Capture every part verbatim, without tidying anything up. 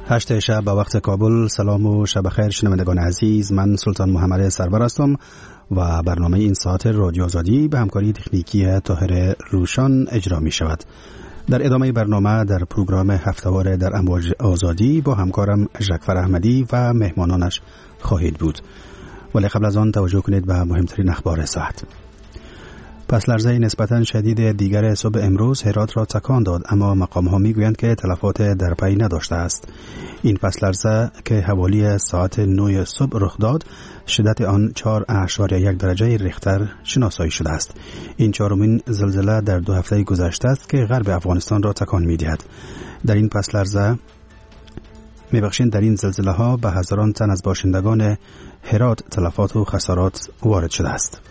هشت شب به وقت کابل. سلام و شب خیر شنوندگان عزیز، من سلطان محمد سرور هستم و برنامه این ساعت رادیو آزادی به همکاری تکنیکی طاهر روشان اجرا می شود. در ادامه برنامه در پروگرام هفته‌وار در امواج آزادی با همکارم ژکفر احمدی و مهمانانش خواهید بود. ولی قبل از آن توجه کنید به مهمترین اخبار ساعت. پس لرزه نسبتاً شدید دیگر صبح امروز هرات را تکان داد، اما مقام‌ها می‌گویند که تلفات در پی نداشته است. این پس لرزه که حوالی ساعت نه صبح رخ داد، شدت آن چهار اعشاریه یک درجه ریختر شناسایی شده است. این چهارمین زلزله در دو هفته گذشته است که غرب افغانستان را تکان می‌دهد. در این پس لرزه می‌بخشین در این زلزله ها به هزاران تن از باشندگان هرات تلفات و خسارات وارد شده است.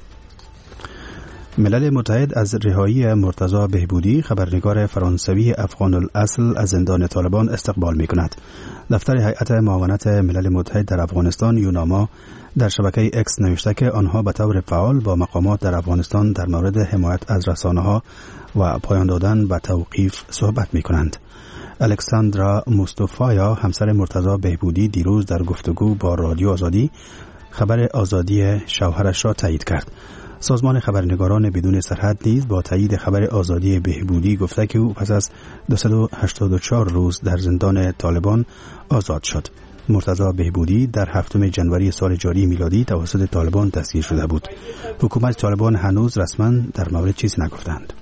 ملل متحد از رهایی مرتضی بهبودی، خبرنگار فرانسوی افغان الاصل، از زندان طالبان استقبال می کند. دفتر هیئت معاونت ملل متحد در افغانستان یوناما در شبکه اکس نوشته که آنها به طور فعال با مقامات در افغانستان در مورد حمایت از رسانه‌ها و پایان دادن به توقیف صحبت می کنند. الکساندرا مصطفایا، همسر مرتضی بهبودی، دیروز در گفتگو با رادیو آزادی خبر آزادی شوهرش را تایید کرد. سازمان خبرنگاران بدون سرحد نیز با تایید خبر آزادی بهبودی گفته که او پس از دویست و هشتاد و چهار روز در زندان طالبان آزاد شد. مرتضی بهبودی در هفتم ژانویه سال جاری میلادی توسط طالبان دستگیر شده بود. حکومت طالبان هنوز رسما در مورد چیزی نگفتند.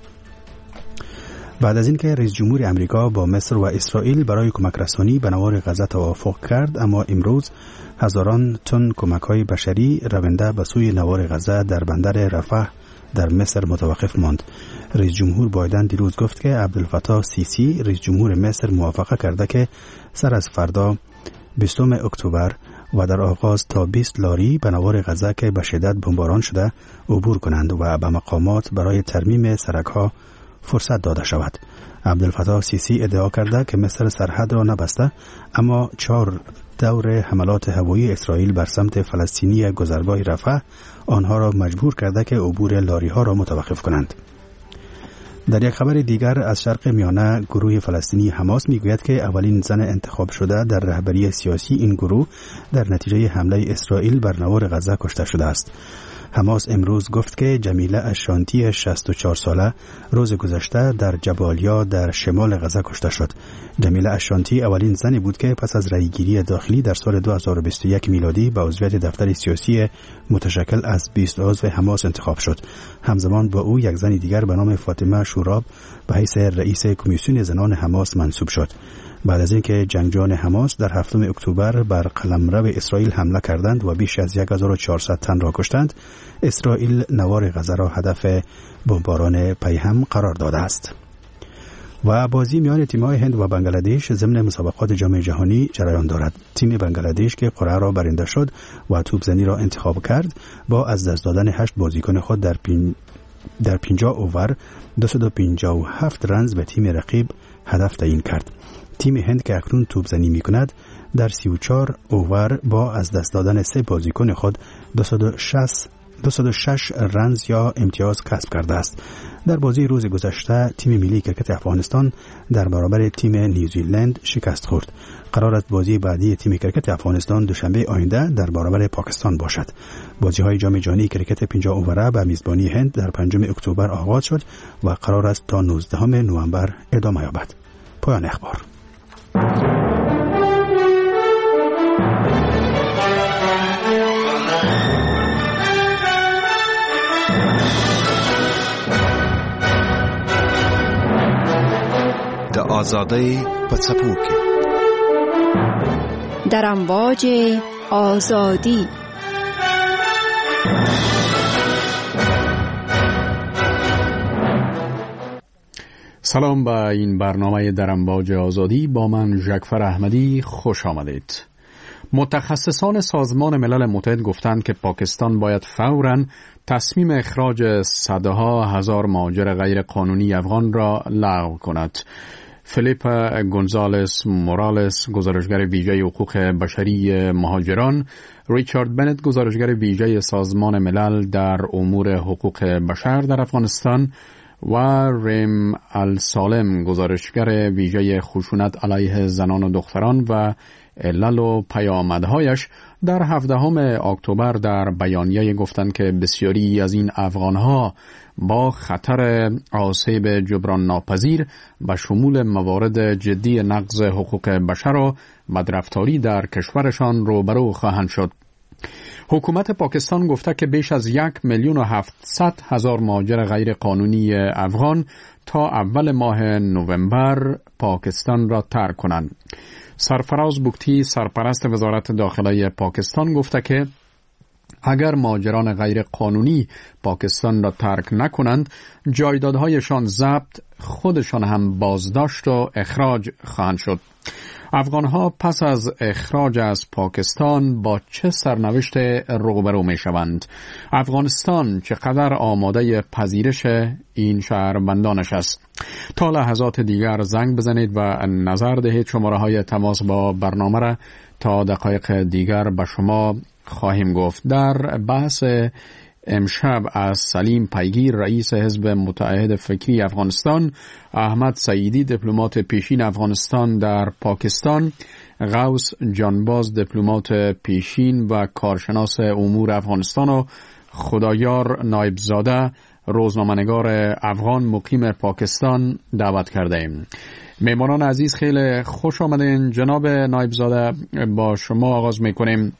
بعد از اینکه رئیس جمهور امریکا با مصر و اسرائیل برای کمک رسانی به نوار غزه توافق کرد، اما امروز هزاران تن کمک‌های بشری رونده به سوی نوار غزه در بندر رفح در مصر متوقف ماند. رئیس جمهور بایدن دیروز گفت که عبدالفتاح سیسی، رئیس جمهور مصر، موافقه کرده که سر از فردا بیستم اکتبر و در آغاز تا بیست لاری به نوار غزه که به شدت بمباران شده عبور کنند و به مقامات برای ترمیم سرک‌ها فرصت داده شود. عبدالفتاح سیسی ادعا کرده که مصر سرحد را نبسته، اما چهار دور حملات هوایی اسرائیل بر سمت فلسطینی گذرگاه رفح آنها را مجبور کرده که عبور لاری ها را متوقف کنند. در یک خبر دیگر از شرق میانه، گروه فلسطینی حماس میگوید که اولین زن انتخاب شده در رهبری سیاسی این گروه در نتیجه حمله اسرائیل بر نوار غزه کشته شده است. حماس امروز گفت که جمیله اشانتی شصت و چهار ساله روز گذشته در جبالیا در شمال غزه کشته شد. جمیله اشانتی اولین زنی بود که پس از رأیگیری داخلی در سال دو هزار و بیست و یک میلادی به عضویت دفتر سیاسی متشکل از بیست عضو حماس انتخاب شد. همزمان با او یک زن دیگر به نام فاطمه شوراب به حیث رئیس کمیسیون زنان حماس منصوب شد. بعد از اینکه جنگجویان حماس در هفتم اکتبر بر قلمرو اسرائیل حمله کردند و بیش از هزار و چهارصد تن را کشتند، اسرائیل نوار غزه را هدف بمباران پیهم قرار داده است. و بازی میان تیم‌های هند و بنگلادش ضمن مسابقات جام جهانی جریان دارد. تیم بنگلادش که قرعه را برنده شد و توپزنی را انتخاب کرد، با از دست دادن هشت بازیکن خود در پین در پنجاه اوور دویست و پنجاه و هفت رنز به تیم رقیب هدف تعیین کرد. تیم هند که اکنون توپزنی می‌کند در سی و چهار اوور با از دست دادن سه بازیکن خود دویست و شش رنز یا امتیاز کسب کرده است. در بازی روز گذشته تیم ملی کرکت افغانستان در برابر تیم نیوزیلند شکست خورد. قرار است بازی بعدی تیم کرکت افغانستان دوشنبه آینده در برابر پاکستان باشد. بازی‌های جام جهانی کرکت پنجاه اوره به میزبانی هند در پنجم اکتبر آغاز شد و قرار است تا نوزدهم نوامبر ادامه یابد. پایان اخبار. د آزادۍ په څپو کې در امواج آزادی. سلام به این برنامه در امواج آزادی، با من ژکفر احمدی. خوش آمدید. متخصصان سازمان ملل متحد گفتند که پاکستان باید فوراً تصمیم اخراج صدها هزار مهاجر غیر قانونی افغان را لغو کند. فیلیپ گونزالس مورالس، گزارشگر ویژه حقوق بشری مهاجران، ریچارد بنت، گزارشگر ویژه سازمان ملل در امور حقوق بشر در افغانستان، و ریم السالم گزارشگر ویژه خشونت علیه زنان و دختران و علل و پیامدهایش در هفدهم اکتبر در بیانیه گفتند که بسیاری از این افغانها با خطر آسیب جبران ناپذیر به شمول موارد جدی نقض حقوق بشر و بدرفتاری در کشورشان روبرو خواهند شد. حکومت پاکستان گفته که بیش از یک میلیون و هفتصد هزار مهاجر غیر قانونی افغان تا اول ماه نوامبر پاکستان را ترک کنند. سرفراز بگتی سرپرست وزارت داخله پاکستان گفته که اگر مهاجران غیر قانونی پاکستان را ترک نکنند، جایدادهایشان ضبط، خودشان هم بازداشت و اخراج خواهند شد. افغانها پس از اخراج از پاکستان با چه سرنوشت روبرو می شوند؟ افغانستان چقدر آماده پذیرش این شهروندانش است؟ تا لحظات دیگر زنگ بزنید و نظر دهید. شماره های تماس با برنامه را تا دقایق دیگر به شما خواهیم گفت. در بحث امشب از سلیم پیگیر رئیس حزب متحد فکری افغانستان، احمد سعیدی دیپلمات پیشین افغانستان در پاکستان، غوث جانباز دیپلمات پیشین و کارشناس امور افغانستان و خدایار نایبزاده روزنامه‌نگار افغان مقیم پاکستان دعوت کرده ایم. مهمانان عزیز خیلی خوش آمدین. جناب نایبزاده، با شما آغاز میکنیم.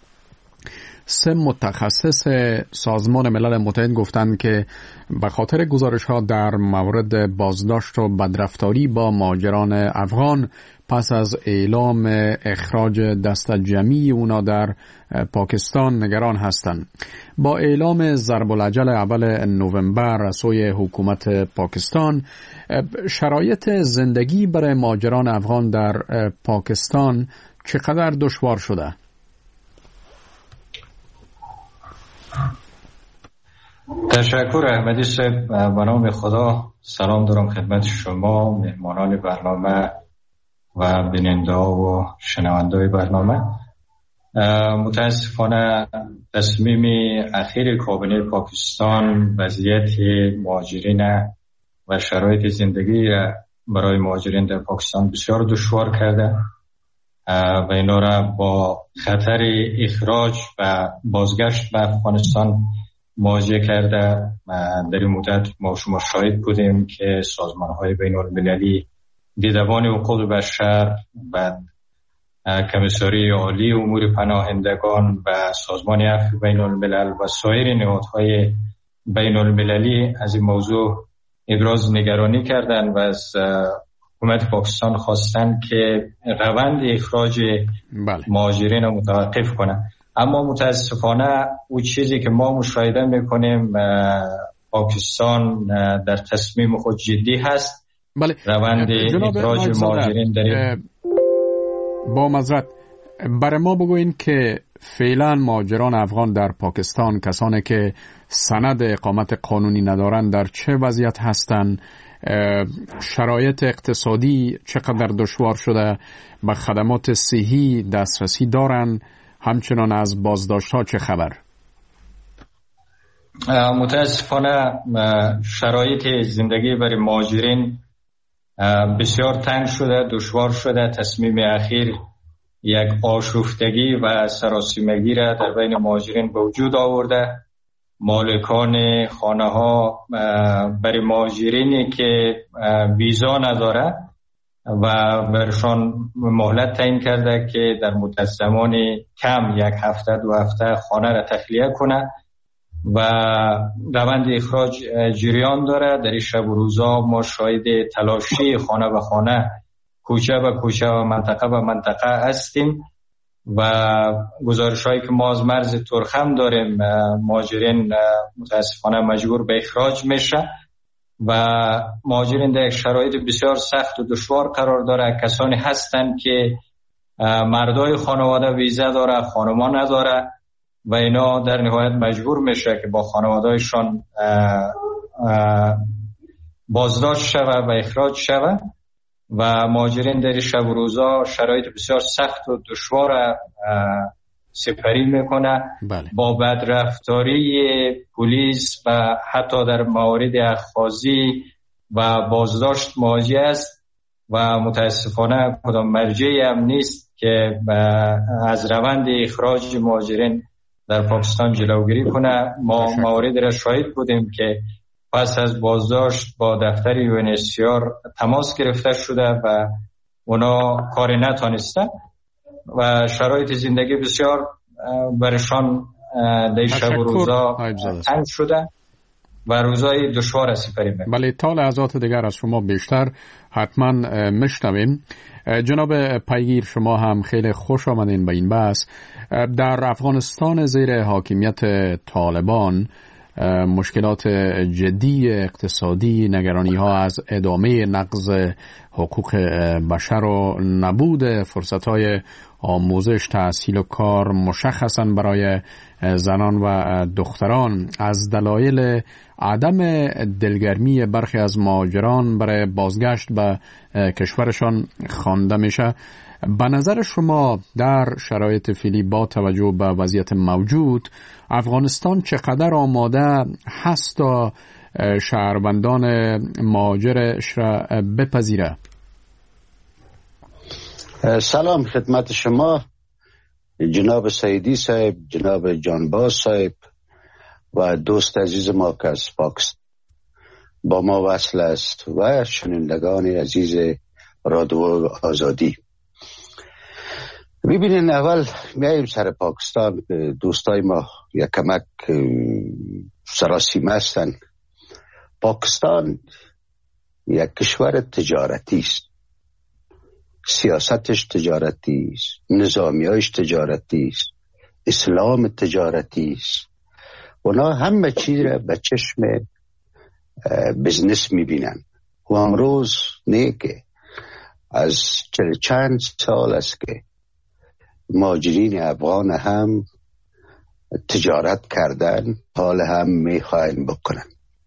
سه متخصص سازمان ملل متحد گفتند که به خاطر گزارش ها در مورد بازداشت و بدرفتاری با مهاجران افغان پس از اعلام اخراج دست جمعی اونا در پاکستان نگران هستند. با اعلام ضرب الاجل اول نوامبر از سوی حکومت پاکستان، شرایط زندگی برای مهاجران افغان در پاکستان چقدر دشوار شده؟ تشکر احمدی صاحب. به نام خدا سلام دارم خدمت شما، مهمانان برنامه و بیننده و شنونده برنامه. متاسفانه تصمیم اخیر کابینه پاکستان وضعیت مهاجرین و شرایط زندگی برای مهاجرین در پاکستان بسیار دشوار کرده و اینا را با خطر اخراج و بازگشت به افغانستان مواجه کرده. در این مدت ما شما شاهد بودیم که سازمان‌های بین‌المللی، دیدبان حقوق بشر و کمیساری عالی امور پناهندگان و سازمان عفو بین‌الملل و سایر نهادهای بین‌المللی از این موضوع ابراز نگرانی کردند و از حکومت پاکستان خواستند که روند اخراج بله. مهاجرین را متوقف کنند. اما متاسفانه او چیزی که ما مشاهده میکنیم پاکستان در تصمیم خود جدی هست. بله. روند اخراج مهاجرین در با معذرت برای ما بگوین که فعلا مهاجران افغان در پاکستان، کسانی که سند اقامت قانونی ندارند، در چه وضعیت هستند؟ شرایط اقتصادی چقدر دشوار شده؟ به خدمات صحی دسترسی دارند؟ همچنان از بازداشت ها چه خبر؟ متاسفانه شرایط زندگی برای مهاجرین بسیار تنگ شده، دشوار شده. تصمیم اخیر یک آشفتگی و سراسیمگی را در بین مهاجرین به وجود آورده. مالکان خانه ها برای مهاجرینی که ویزا نداره و برشان مهلت تعیین کرده که در مدت زمان کم یک هفته دو هفته خانه را تخلیه کنه و روند اخراج جریان داره. در این شب و روزا ما شاهد تلاشی خانه به خانه، کوچه به کوچه و منطقه به منطقه هستیم و گزارش هایی که ما از مرز ترخم داریم، مهاجرین متاسفانه مجبور به اخراج میشه و مهاجرین در شرایط بسیار سخت و دشوار قرار داره. کسانی هستند که مردای خانواده ویزا داره، خانما نداره و اینا در نهایت مجبور میشه که با خانوادهشان بازداشت شوه و اخراج شوه و مهاجرین در شب و روزا شرایط بسیار سخت و دشوار سپری میکنه. بله. با بدرفتاری پلیس و حتی در موارد اخاذی و بازداشت مواجه است و متاسفانه کدام مرجعی هم نیست که از روند اخراج مهاجرین در پاکستان جلوگیری کنه. ما موارد را شاهد بودیم که پس از بازداشت با دفتر یو ان اچ سی آر تماس گرفته شده و اونا کاری نتانسته و شرایط زندگی بسیار برشان در شب و روزا تنگ شده و روزای دشوار سپری می‌کنه. بله، تا لحظات دیگر از شما بیشتر حتما میشنویم. جناب پیگیر، شما هم خیلی خوش آمدین به این بحث. در افغانستان زیر حاکمیت طالبان مشکلات جدی اقتصادی، نگرانی ها از ادامه نقض حقوق بشر و نبود فرصت های آموزش، تحصیل و کار مشخصاً برای زنان و دختران از دلایل عدم دلگرمی برخی از مهاجران برای بازگشت به کشورشان خوانده میشه. به نظر شما در شرایط فعلی با توجه به وضعیت موجود افغانستان چقدر آماده هست تا شهروندان مهاجرش را بپذیره؟ سلام خدمت شما جناب سیدی صاحب، جناب جانباز صاحب و دوست عزیز ما که از پاکستان با ما وصل است و شنوندگان عزیز رادیو آزادی. ببینین، اول میاییم سر پاکستان. دوستای ما یک کمک سراسیمه هستن. پاکستان یک کشور تجارتی است، سیاستش تجارتی است، نظامیایش تجارتی است، اسلام تجارتی است. اونا همه چیز را به چشم بزنس میبینن و امروز نه که از چل چند سال است که مهاجرین افغان هم تجارت کردن، حال هم میخواین بکنن.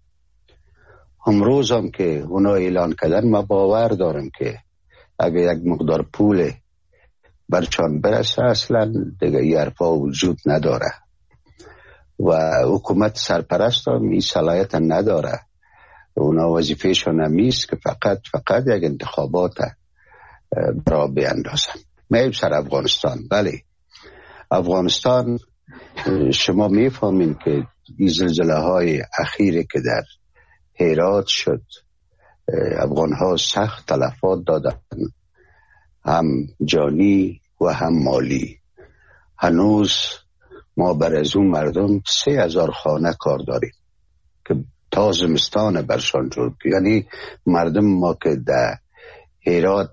امروز هم که اونا اعلان کردن، ما باور دارم که اگه یک مقدار پول برچان برسه اصلا دیگه یه حرفا وجود نداره و حکومت سرپرست هم این صلاحیت نداره. اونا وظیفهشون همیست که فقط فقط یک انتخابات برا بیندازن. مییم سر افغانستان. بله، افغانستان شما میفهمین که این زلزله های اخیره که در هرات شد، افغان ها سخت تلفات دادن، هم جانی و هم مالی. هنوز ما بر از اون مردم سه هزار خانه کار داریم که تا زمستان برشان جور، یعنی مردم ما که در هرات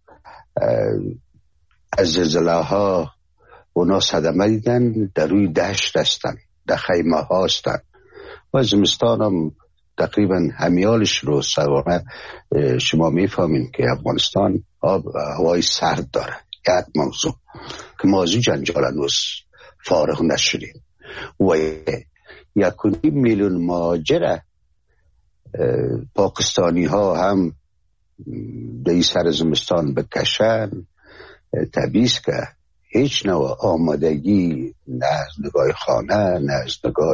از زلزله ها اونا صدمه دیدن، در روی دشت هستن، در خیمه ها هستن و زمستان هم تقریبا همیالش رو سوانه. شما میفهمین که افغانستان هوای سرد داره. یک موضوع که موضوع جنجال هنوز فارغ نشدیم و یک و نیم میلیون مهاجر پاکستانی ها هم در سر زمستان بکشن. طبیعیست که هیچ نوع آمادگی نه از نگاه خانه، نه از نگاه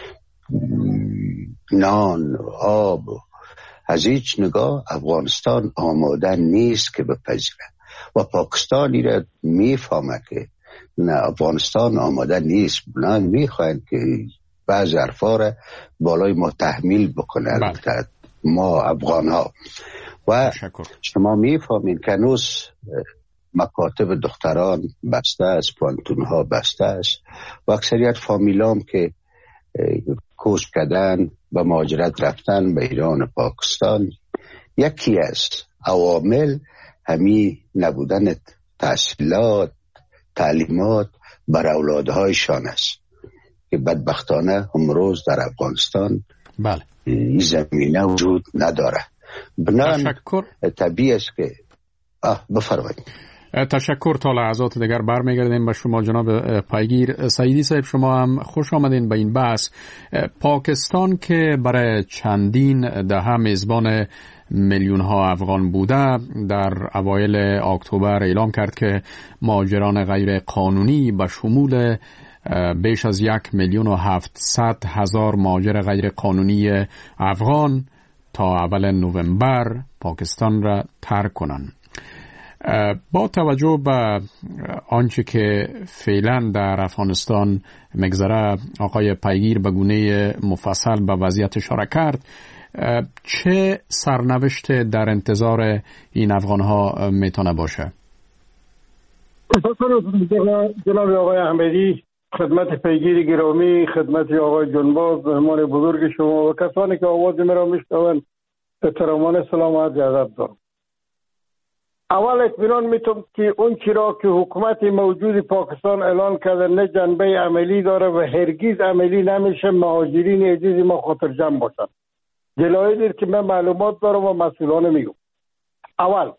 نان، آب، از هیچ نگاه افغانستان آماده نیست که بپذیره و پاکستانی را میفهمه که نه، افغانستان آماده نیست. بلند میخواهند که بعض حرفا را بالای ما تحمیل بکنه ما افغان ها و شما میفهمین که هنوز مکاتب دختران بسته است، پانتون ها بسته است و اکثریت فامیلام که کوچ کردن و مهاجرت رفتن به ایران و پاکستان، یکی از عوامل همی نبودن تحصیلات، تعلیمات بر اولادهایشان است که بدبختانه امروز در افغانستان بله این زمینه وجود نداره. بنابراین طبیعی است که آه بفرمایید. تشکر. تا لحظات دیگر برمیگردیم به شما جناب پیگیر. سیدی صاحب، شما هم خوش آمدین به این بحث. پاکستان که برای چندین دهه میزبان میلیون ها افغان بوده، در اوایل اکتبر اعلام کرد که مهاجران غیر قانونی به شمول بیش از یک میلیون و هفتصد هزار مهاجر غیر قانونی افغان تا اول نوامبر پاکستان را ترک کنند. با توجه به آنچه که فعلا در افغانستان میگذره، آقای پیگیر به گونه مفصل به وضعیت اشاره کرد. چه سرنوشت در انتظار این افغانها میتونه باشه؟ جناب آقای احمدی، خدمت پیگیر گرامی، خدمت آقای جنباز، مهمان بزرگ شما و کسانی که آواز مرا میشنوند، احترامانه سلام و عرض ادب دارم. اول اطمینان میتونم که اون چرا که حکومت موجود پاکستان اعلان کرده نه جنبه عملی داره و هرگز عملی نمیشه مهاجرین عزیز ما خاطر جمع باشن. دلایلی که من معلومات دارم و مسئولانه میگم. اول،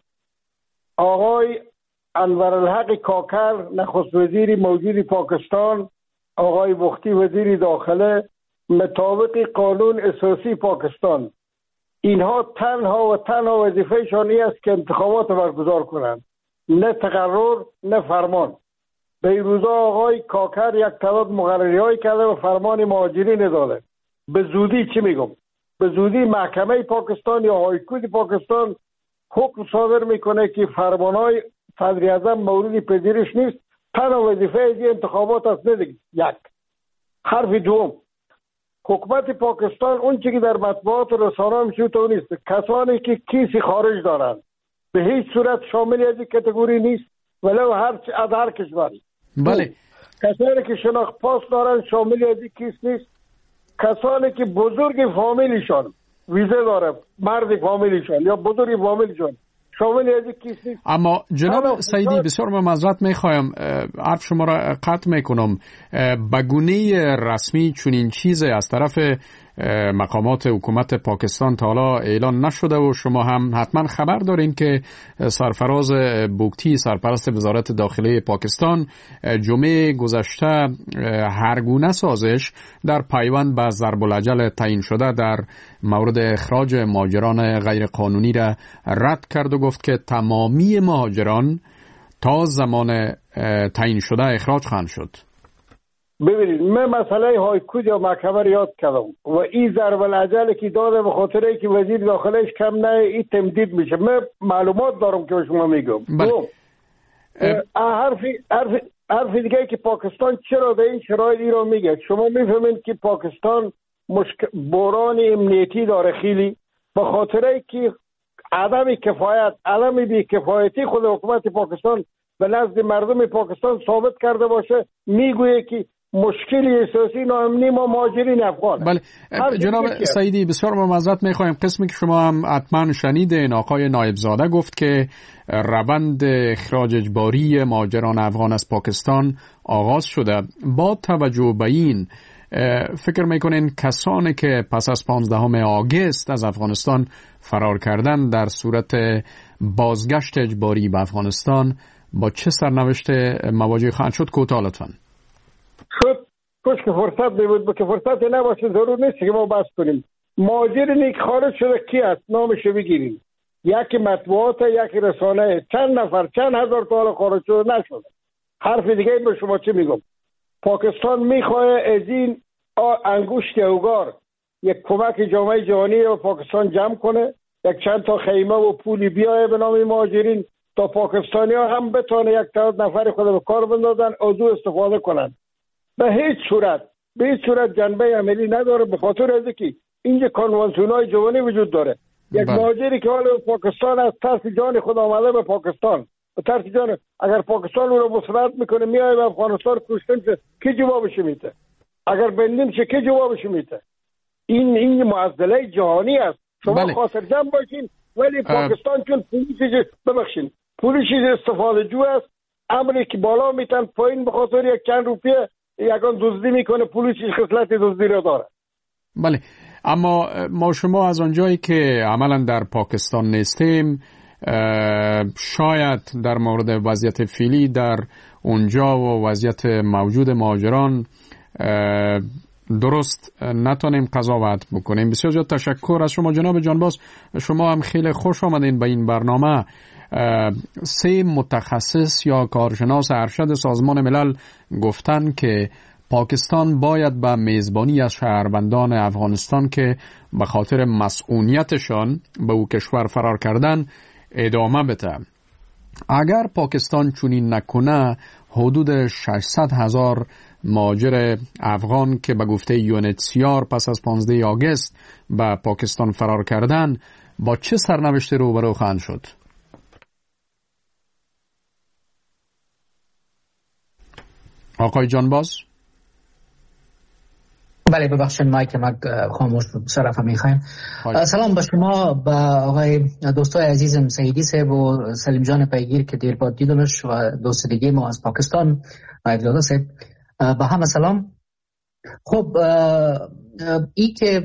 آقای انورالحق کاکر نخست وزیر موجود پاکستان، آقای بختی وزیر داخله، مطابق قانون اساسی پاکستان، اینها تنها و تنها وظیفه‌شان این است که انتخابات برگزار کنند، نه تقرر نه فرمان. به این روزا آقای کاکر یک تعداد مقرری‌های کرده و فرمان مهاجرین داده. به زودی چی میگم؟ به زودی محکمه پاکستان یا هایکوت پاکستان حکم صادر میکنه که فرمانهای صدر اعظم مورد پذیرش نیست، تنها وظیفه از انتخابات است. ندید. یک. حرف دوم، حکومت پاکستان اون چیزی که در مطبوعات و رسانه‌ها میشه تو نیست. کسانی که کیسی خارج دارند به هیچ صورت شامل از این کاتگوری نیست، ولو هر از هر کشوری. بله. کسانی که شناخت پاس دارند شامل از این کیس نیست. کسانی که بزرگ فامیلیشان ویزه داره، مرد فامیلیشان یا بزرگ فامیلیشان شامل از این کیس نیست. اما جناب سعیدی، بسیار معذرت میخوایم، حرف شما را قطع میکنم. به گونه رسمی چنین چیزی از طرف مقامات حکومت پاکستان تا حالا اعلان نشده و شما هم حتما خبر دارین که سرفراز بوگتی، سرپرست وزارت داخله پاکستان، جمعه گذشته هر گونه سازش در پیوند به ضرب الاجل تعیین شده در مورد اخراج مهاجران غیر قانونی را رد کرد و گفت که تمامی مهاجران تا زمان تعیین شده اخراج خواهند شد. ببینید، من مسئله هایکوت یا محکمه رو یاد کردم و این ضرب العجل که داده به خاطر اینکه وزیر داخلش کم نه این تمدید میشه. من معلومات دارم که به شما میگم. حرف حرف حرف دیگه که پاکستان چرا به این شرایط رو میگه، شما میفهمید که پاکستان مشک... بحران امنیتی داره خیلی، به خاطر اینکه عدم کفایت، عدم بی‌کفایتی خود حکومت پاکستان به نزد مردم پاکستان ثابت کرده باشه، میگویه که مشکلی اساسی ناامنی ما مهاجرین افغان. بله جناب سعیدی، بسیار معذرت میخوایم. قسمی که شما هم حتما شنیدین، آقای نایبزاده گفت که روند اخراج اجباری مهاجران افغان از پاکستان آغاز شده. با توجه به این، فکر میکنین کسانی که پس از پانزدهم آگوست از افغانستان فرار کردن در صورت بازگشت اجباری به افغانستان با چه سرنوشت مواجه خواهند شد؟ کوتاه لطفاً. شد کش که فرصت میبود، که فرصت نباشه ضرور نیست که ما بحث کنیم. مهاجر نیک خارج شده کی است؟ نامش بگیریم. یکی مطبوعات، یکی رسانه، چند نفر، چند هزار تا خارج شده نشده. حرف دیگه به شما چی میگم؟ پاکستان میخواه از این انگشت اوگار یک کمک جامعه جهانی و پاکستان جمع کنه، یک چند تا خیمه و پولی بیایه به نام مهاجرین تا پاکستانی ها هم بتونه یک تعداد نفر خود به کار بندازن، از او استفاده کنن. به هیچ صورت به هیچ صورت جنبه عملی نداره، به خاطر از اینکه اینجا کانوانسیون های جوانی وجود داره. یک مهاجری که حال پاکستان از ترس جان خود آمده به پاکستان، به ترس جان، اگر پاکستان او رو مسلط میکنه میایه به افغانستان کشته میشه، کی جوابش میده؟ اگر بندیم شه کی جوابش میده؟ این این معضله جهانی است. شما بله. خاطر جمع باشین، ولی پاکستان چون پولیسش ببخشین پولیسش استفاده جو است، امری که بالا میتن پایین به خاطر یک چند روپیه یکان دزدی میکنه، پولیسش خصلت دزدی رو داره. بله، اما ما شما از آنجایی که عملا در پاکستان نیستیم، شاید در مورد وضعیت فعلی در اونجا و وضعیت موجود مهاجران درست نتونیم قضاوت بکنیم. بسیار زیاد تشکر از شما جناب جانباز، شما هم خیلی خوش آمدین به این برنامه. سه متخصص یا کارشناس ارشد سازمان ملل گفتن که پاکستان باید به میزبانی از شهروندان افغانستان که به خاطر مسئولیتشان به او کشور فرار کردن ادامه بده. اگر پاکستان چنین نکنه، حدود ششصد هزار مهاجر افغان که به گفته یو ان اچ سی آر پس از پانزده آگوست به پاکستان فرار کردن با چه سرنوشتی روبرو خواهند شد؟ آقای جانباز؟ بله ببخشید مایک ما خاموش بود، صرفا میخوایم. سلام به شما، به آقای دوستای عزیزم سعیدی صاحب و سلیم جان پیگیر که دیر بعد دیدمش و دوست دیگه ما از پاکستان عبدالله صاحب، به همه سلام. خب ای که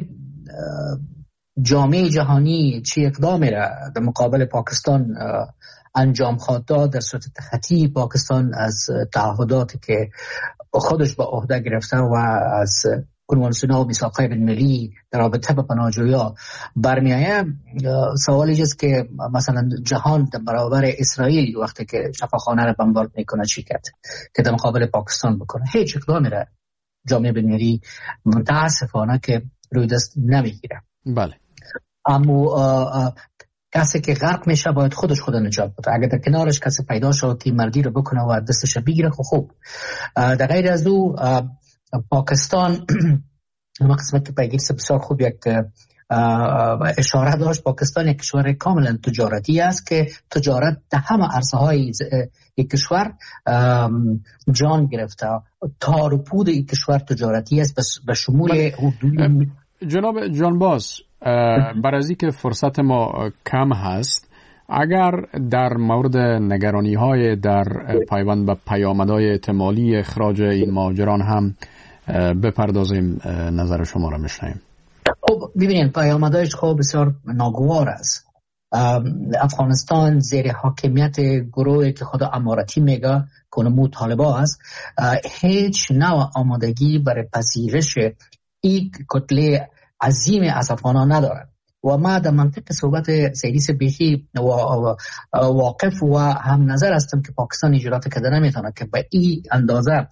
جامعه جهانی چی اقدامی را در مقابل پاکستان انجام خواهد داد در صورت تخطی پاکستان از تعهداتی که خودش به عهده گرفته و از کنوانسیون و میثاق‌های بین‌المللی در رابطه با پناهجویان برمیآید، سوال اینجاست که مثلا جهان در برابر اسرائیل وقتی که شفاخانه را بمبارد میکنه چی کرد که در مقابل پاکستان بکنه؟ هیچ اقدامی را جامعه بین‌المللی متاسفانه که روی دست نمیگیره. بله. اما کسی که غرق میشه باید خودش خود نجات بده. اگر در کنارش کسی پیدا شد که مردی رو بکنه و دستش بگیره خب خوب. در غیر از او پاکستان ما قسمت که پیگیر بسیار خوب یک اشاره داشت، پاکستان یک کشور کاملا تجارتی است که تجارت در همه عرصه های یک کشور جان گرفته. تار و پود یک کشور تجارتی است به شمول حدود. جناب جانباز، برای از اینکه فرصت ما کم هست، اگر در مورد نگرانی های در پیوند به پیامدهای احتمالی اخراج این مهاجران هم بپردازیم، نظر شما را میشنویم. خب ببینید پیامدهایش خب بسیار ناگوار است. افغانستان زیر حاکمیت گروهی که خود امارتی میگه کنمو طالبا است، هیچ نوع آمادگی برای پذیرش این کتله عظیم از افغانان ندارد و ما در منطق صحبت سیدی سبیخی واقف و هم نظر هستم که پاکستان اجرات کرده نمیتونه که به این اندازه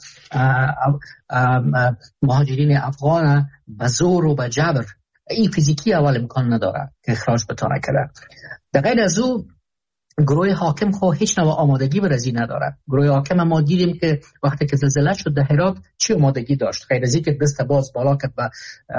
مهاجرین افغان به زور و به جبر این فیزیکی اول امکان نداره که اخراج بتونه کرده. در غیر از او گروه حاکم خو هیچ نوع آمادگی برای نداره. گروه حاکم ما دیدیم که وقتی که زلزله شد در هرات چی آمادگی داشت؟ غیر از اینکه دست باز بالا کرد به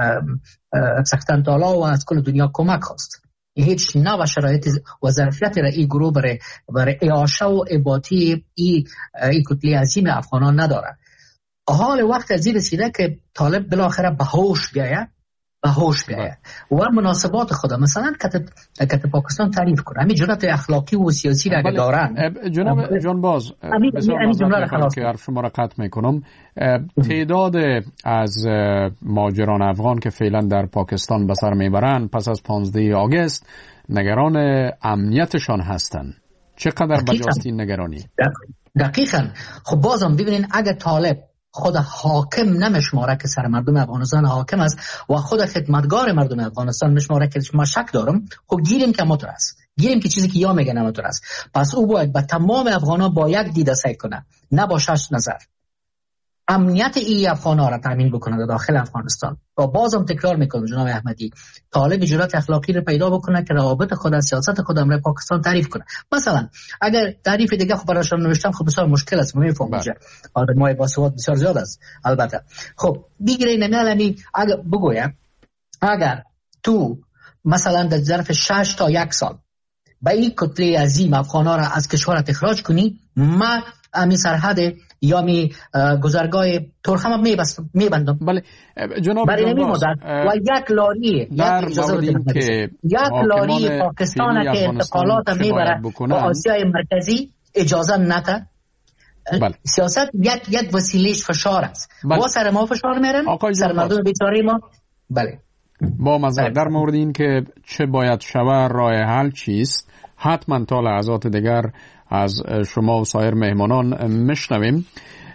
سختن تالا و از کل دنیا کمک خواست. هیچ نوع شرایط و ظرفیت را این گروه برای برای اعاشه و اباطی این ای کتله عظیم افغانان نداره. حال وقت از این رسیده که طالب بالاخره به هوش بیاید به هوش بیاید و مناسبات خود مثلا که پاکستان تعریف کنه، همین جرأت اخلاقی و سیاسی را اگه دارن. جناب جانباز، بسیار ممنون که حرف شما را قطع میکنم. تعداد از مهاجران افغان که فعلا در پاکستان به سر میبرند پس از پانزده آگوست نگران امنیتشان هستند. چقدر بجاست این نگرانی؟ دقیقاً. خب بازم ببینین اگه طالب خود حاکم نمیشماره که سر مردم افغانستان حاکم است و خود خدمتگار مردم افغانستان میشماره که ما شک دارم، خب گیریم که موتور است، گیریم که چیزی که یا میگه نموتور است. پس او باید به تمام افغانا با یک دیده سعی کنه، نه با شش نظر، امنیت ای افغانا را تامین بکنه در داخل افغانستان. و بازم تکرار میکنم جناب احمدی، طالب جرأت اخلاقی را پیدا بکنه که روابط خود از سیاست خود امر پاکستان تعریف کنه. مثلا اگر تعریف دیگه خب براشون نوشتم خب بسیار مشکل است، میفهمم اینجا آدمای باسواد بسیار زیاد است البته. خب بگیرین نمیالمی اگر بگویم اگر تو مثلا در ظرف شش تا یک سال با این کتله عظیم افغانا را از کشورت اخراج کنی، ما امی سرحد یا می گذرگاه ترخم میبستم میبندم. بله جناب جانباز، و یک لاری یک یک لاری پاکستان که انتقالات میبره با آسیای مرکزی اجازه نده. بله. سیاست یک یک وسیلهش فشار است. بله. با سر ما فشار میرن، سر مردم بیچاره ما. بله. با مزه در مورد این که چه باید شود، راه حل چیست، حتما تا لحظات دیگر از شما و سایر مهمانان میشنویم.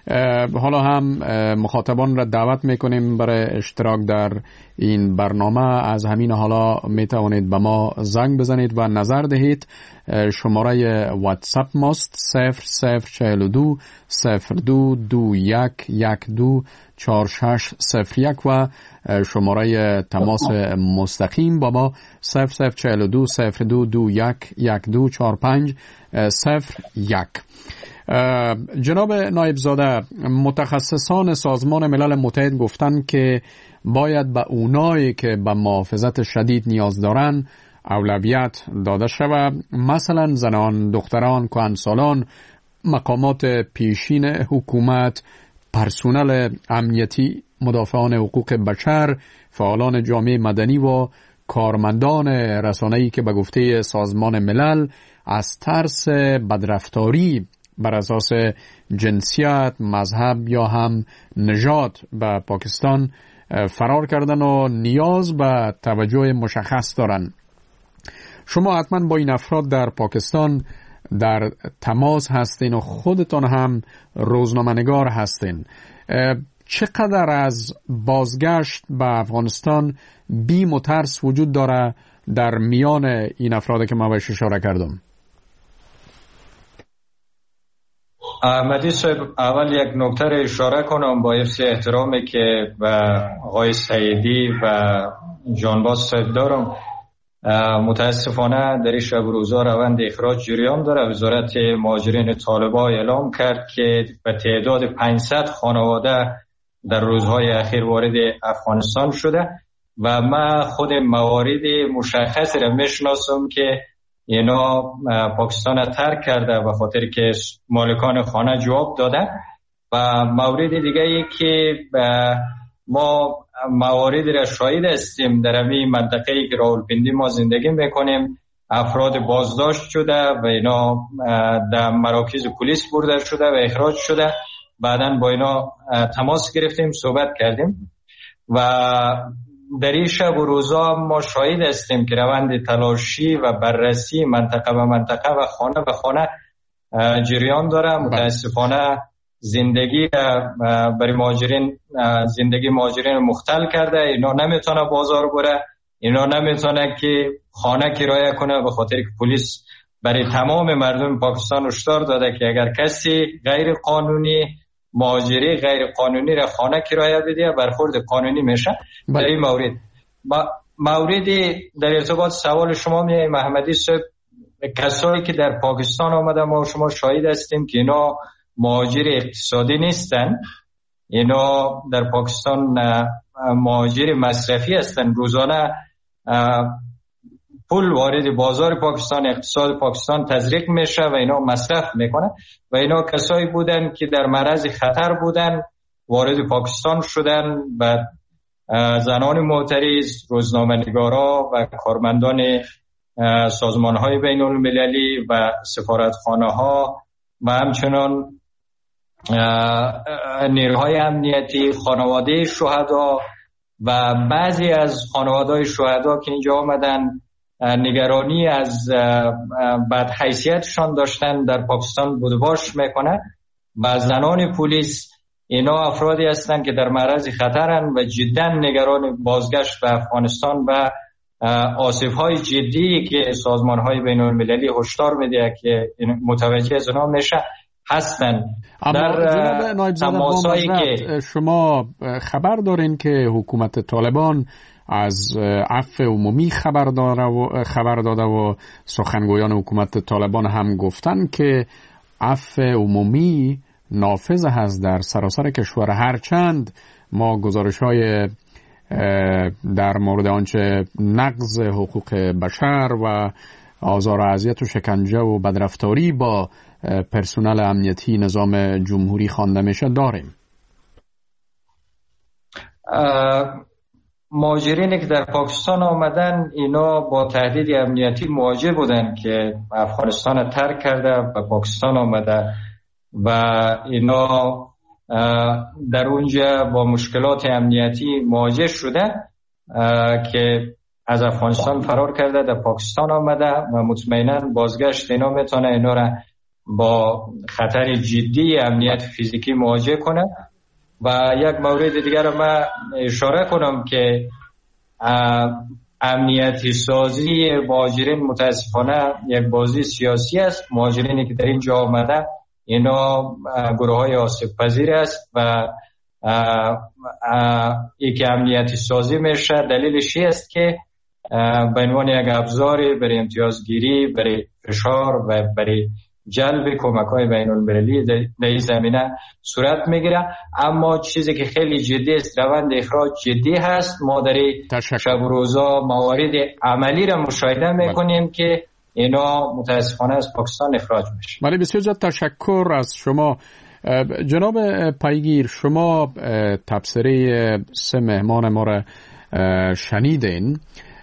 حالا هم مخاطبان را دعوت میکنیم برای اشتراک در این برنامه. از همین حالا میتوانید به ما زنگ بزنید و نظر دهید. شماره واتساپ ماست صفر صفر چهل و دو صفر دو دو یک یک دو چهار شش صفر یک و شماره تماس مستقیم با ما صفر صفر چهل و دو صفر دو دو یک یک دو چهار پنج صفر یک. جناب نایب زاده، متخصصان سازمان ملل متحد گفتن که باید به اونایی که به محافظت شدید نیاز دارن اولویت داده شود، مثلا زنان، دختران، کهنسالان، مقامات پیشین حکومت، پرسنل امنیتی، مدافعان حقوق بشر، فعالان جامعه مدنی و کارمندان رسانه‌ای که به گفته سازمان ملل از ترس بدرفتاری بر اساس جنسیت، مذهب یا هم نژاد به پاکستان فرار کردن و نیاز به توجه مشخص دارن. شما حتما با این افراد در پاکستان در تماس هستین و خودتان هم روزنامه‌نگار هستین. چقدر از بازگشت به افغانستان بیم و ترس وجود داره در میان این افرادی که من بهش اشاره کردم؟ احمدی صاحب، اول یک نکته را اشاره کنم با حفظ احترامی که به آقای سعیدی و جانباز صاحب دارم. متاسفانه در این شب روزا روند اخراج جریان داره. وزارت مهاجرین طالبان اعلام کرد که به تعداد پانصد خانواده در روزهای اخیر وارد افغانستان شده و من خود موارد مشخصی را میشناسم که اینا پاکستان ترک کرده و خاطر که مالکان خانه جواب داده و مورد دیگه ای که ما مواردی را شاهد هستیم در همین منطقه ای که راولپنڈی ما زندگی میکنیم. افراد بازداشت شده و اینا در مراکز پلیس برده شده و اخراج شده. بعداً با اینا تماس گرفتیم، صحبت کردیم و در این شب و روزا ما شاهد هستیم که روند تلاشی و بررسی منطقه و منطقه و خانه به خانه جریان داره. متاسفانه زندگی برای مهاجرین زندگی مهاجرین مختل کرده. اینا نمیتونه بازار بره، اینا نمیتونه که خانه کرایه کنه به خاطر که پلیس برای تمام مردم پاکستان هشدار داده که اگر کسی غیر قانونی مهاجری غیر قانونی را خانه کرایه بده برخورد قانونی میشه. در این مورد موردی در ارتباط سوال شما می محمدی صاحب، کسایی که در پاکستان آمده ما شما شاهد هستیم که اینا مهاجر اقتصادی نیستن، اینا در پاکستان مهاجر مصرفی هستن. روزانه پول وارد بازار پاکستان، اقتصاد پاکستان تزریق میشه و اینا مصرف میکنه و اینا کسایی بودن که در معرض خطر بودن وارد پاکستان شدن و زنان معترض، روزنامه‌نگارا و کارمندان سازمان‌های بین‌المللی و سفارتخانه‌ها و همچنان نیروهای امنیتی، خانواده شهدا و بعضی از خانواده‌های شهدا که اینجا آمدن نگرانی از بد حیثیتشان داشتن در پاکستان بودباش میکنه و زنان پلیس اینا افرادی هستند که در معرض خطرن و جدا نگران بازگشت به افغانستان و آسیب‌های جدی که سازمان‌های بین‌المللی هشدار میده که متوجه از اونها میشه هستن. اما جناب نایب زاده که شما خبر دارین که حکومت طالبان از عفو عمومی خبر داره و خبر داده و سخنگویان حکومت طالبان هم گفتن که عفو عمومی نافذ هست در سراسر کشور، هرچند ما گزارش‌های در مورد آنچه نقض حقوق بشر و آزار و اذیت و شکنجه و بدرفتاری با پرسنل امنیتی نظام جمهوری خوانده میشه داریم. مهاجرینی که در پاکستان آمدن اینا با تهدید امنیتی مواجه بودن که افغانستان ترک کرده و پاکستان آمده و اینا در اونجا با مشکلات امنیتی مواجه شده که از افغانستان فرار کرده در پاکستان آمده و مطمئنا بازگشت اینا میتونه اینا را با خطر جدی امنیت فیزیکی مواجه کنه. و یک مورد دیگر رو من اشاره کنم که امنیتی سازی مهاجرین متاسفانه یک بازی سیاسی است. مهاجرینی که در اینجا آمده اینا گروه های آسیب پذیر است و یک امنیتی سازی میشه. دلیلش است که به عنوان یک ابزاری برای امتیازگیری، برای فشار و برای جلب کمک‌های بین‌المللی در این زمینه صورت میگیره. اما چیزی که خیلی جدی است، روند اخراج جدی هست. ما در شب و روزا موارد عملی را مشاهده میکنیم که اینا متاسفانه از پاکستان اخراج میشه. ولی بسیار زیاد تشکر از شما جناب پیگیر. شما تبصره سه مهمان ما را شنیدین.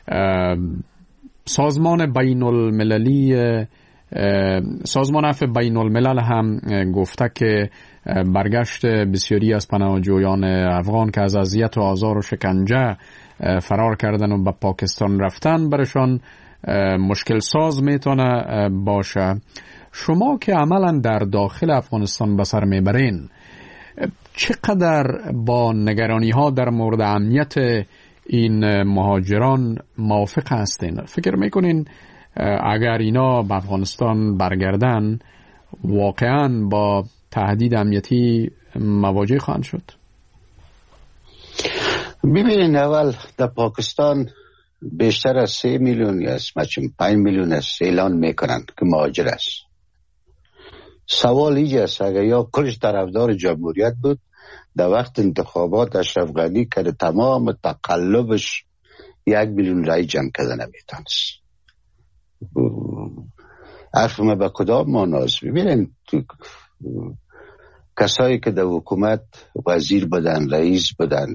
سازمان بین المللی سازمان عفو بین الملل هم گفته که برگشت بسیاری از پناهجویان افغان که از اذیت و آزار و شکنجه فرار کردن و به پاکستان رفتن برشان مشکل ساز میتونه باشه. شما که عملا در داخل افغانستان به سر میبرین، چقدر با نگرانی ها در مورد امنیت این مهاجران موافق هستین؟ فکر میکنین اگر اینا به افغانستان برگردن واقعا با تهدید امنیتی مواجه خواهند شد؟ ببینید، اول در پاکستان بیشتر از سه میلیون است، مچم پنج میلیون است اعلان میکنن که مهاجر است. سوال ایجا است اگر یا کلش طرفدار جمهوریت بود در وقت انتخابات اشرف غنی که تمام تقلبش یک میلیون رای جمع کرده نمیتونست. حرف ما به کدام ماناست؟ ببینید، کسایی که در حکومت وزیر بدن، رئیس بدن،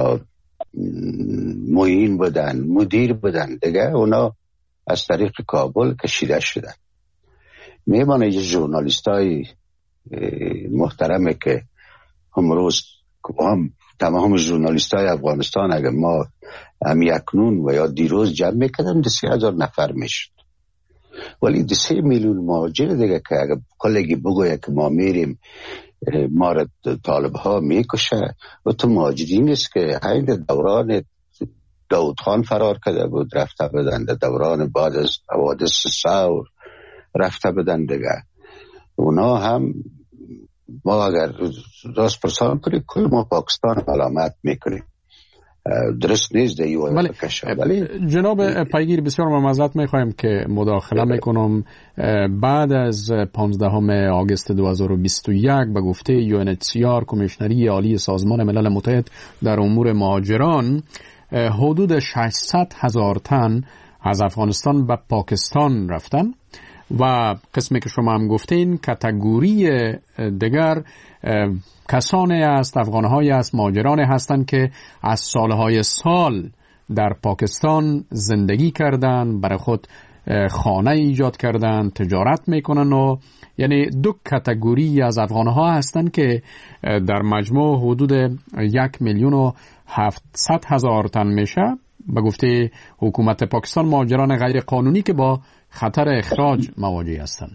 معین بدن، مدیر بدن دیگه، اونا از طریق کابل کشیده شدن. میمانه یه ژورنالیست های محترمه که امروز هم تمام ژورنالیست های افغانستان اگر ما هم یکنون و یا دیروز جمع میکردن ده سه هزار نفر میشد. ولی ده سه میلیون مهاجر دیگه که اگر کلگی بگویه که ما میریم ما را طالب ها میکشه و تو مهاجرین نیست که این دوران داود خان فرار کرده بود رفته بدن، دوران بعد از حوادث ثور رفته بدن دیگه. اونا هم ما اگر راست پرسان کنیم کل ما پاکستان علامت میکنیم، درست نیست در ایوان ولی بکشه. ولی جناب پیگیر بسیار معذرت میخوایم که مداخله میکنم. بعد از پانزدهم آگوست دو هزار و بیست و یک به گفته یو ان اچ سی آر کمیشنری عالی سازمان ملل متحد در امور مهاجران، حدود ششصد هزار تن از افغانستان به پاکستان رفتن و قسمی که شما هم گفتین کاتگوری دیگر کسانی است، افغان‌های است، مهاجران هستند که از سالهای سال در پاکستان زندگی کردن، برای خود خانه ایجاد کردن، تجارت میکنن و یعنی دو کاتگوری از افغان‌ها هستند که در مجموع حدود یک میلیون و هفتصد هزار تن میشه. به گفته حکومت پاکستان مهاجران غیر قانونی که با خطر اخراج مواجه هستند.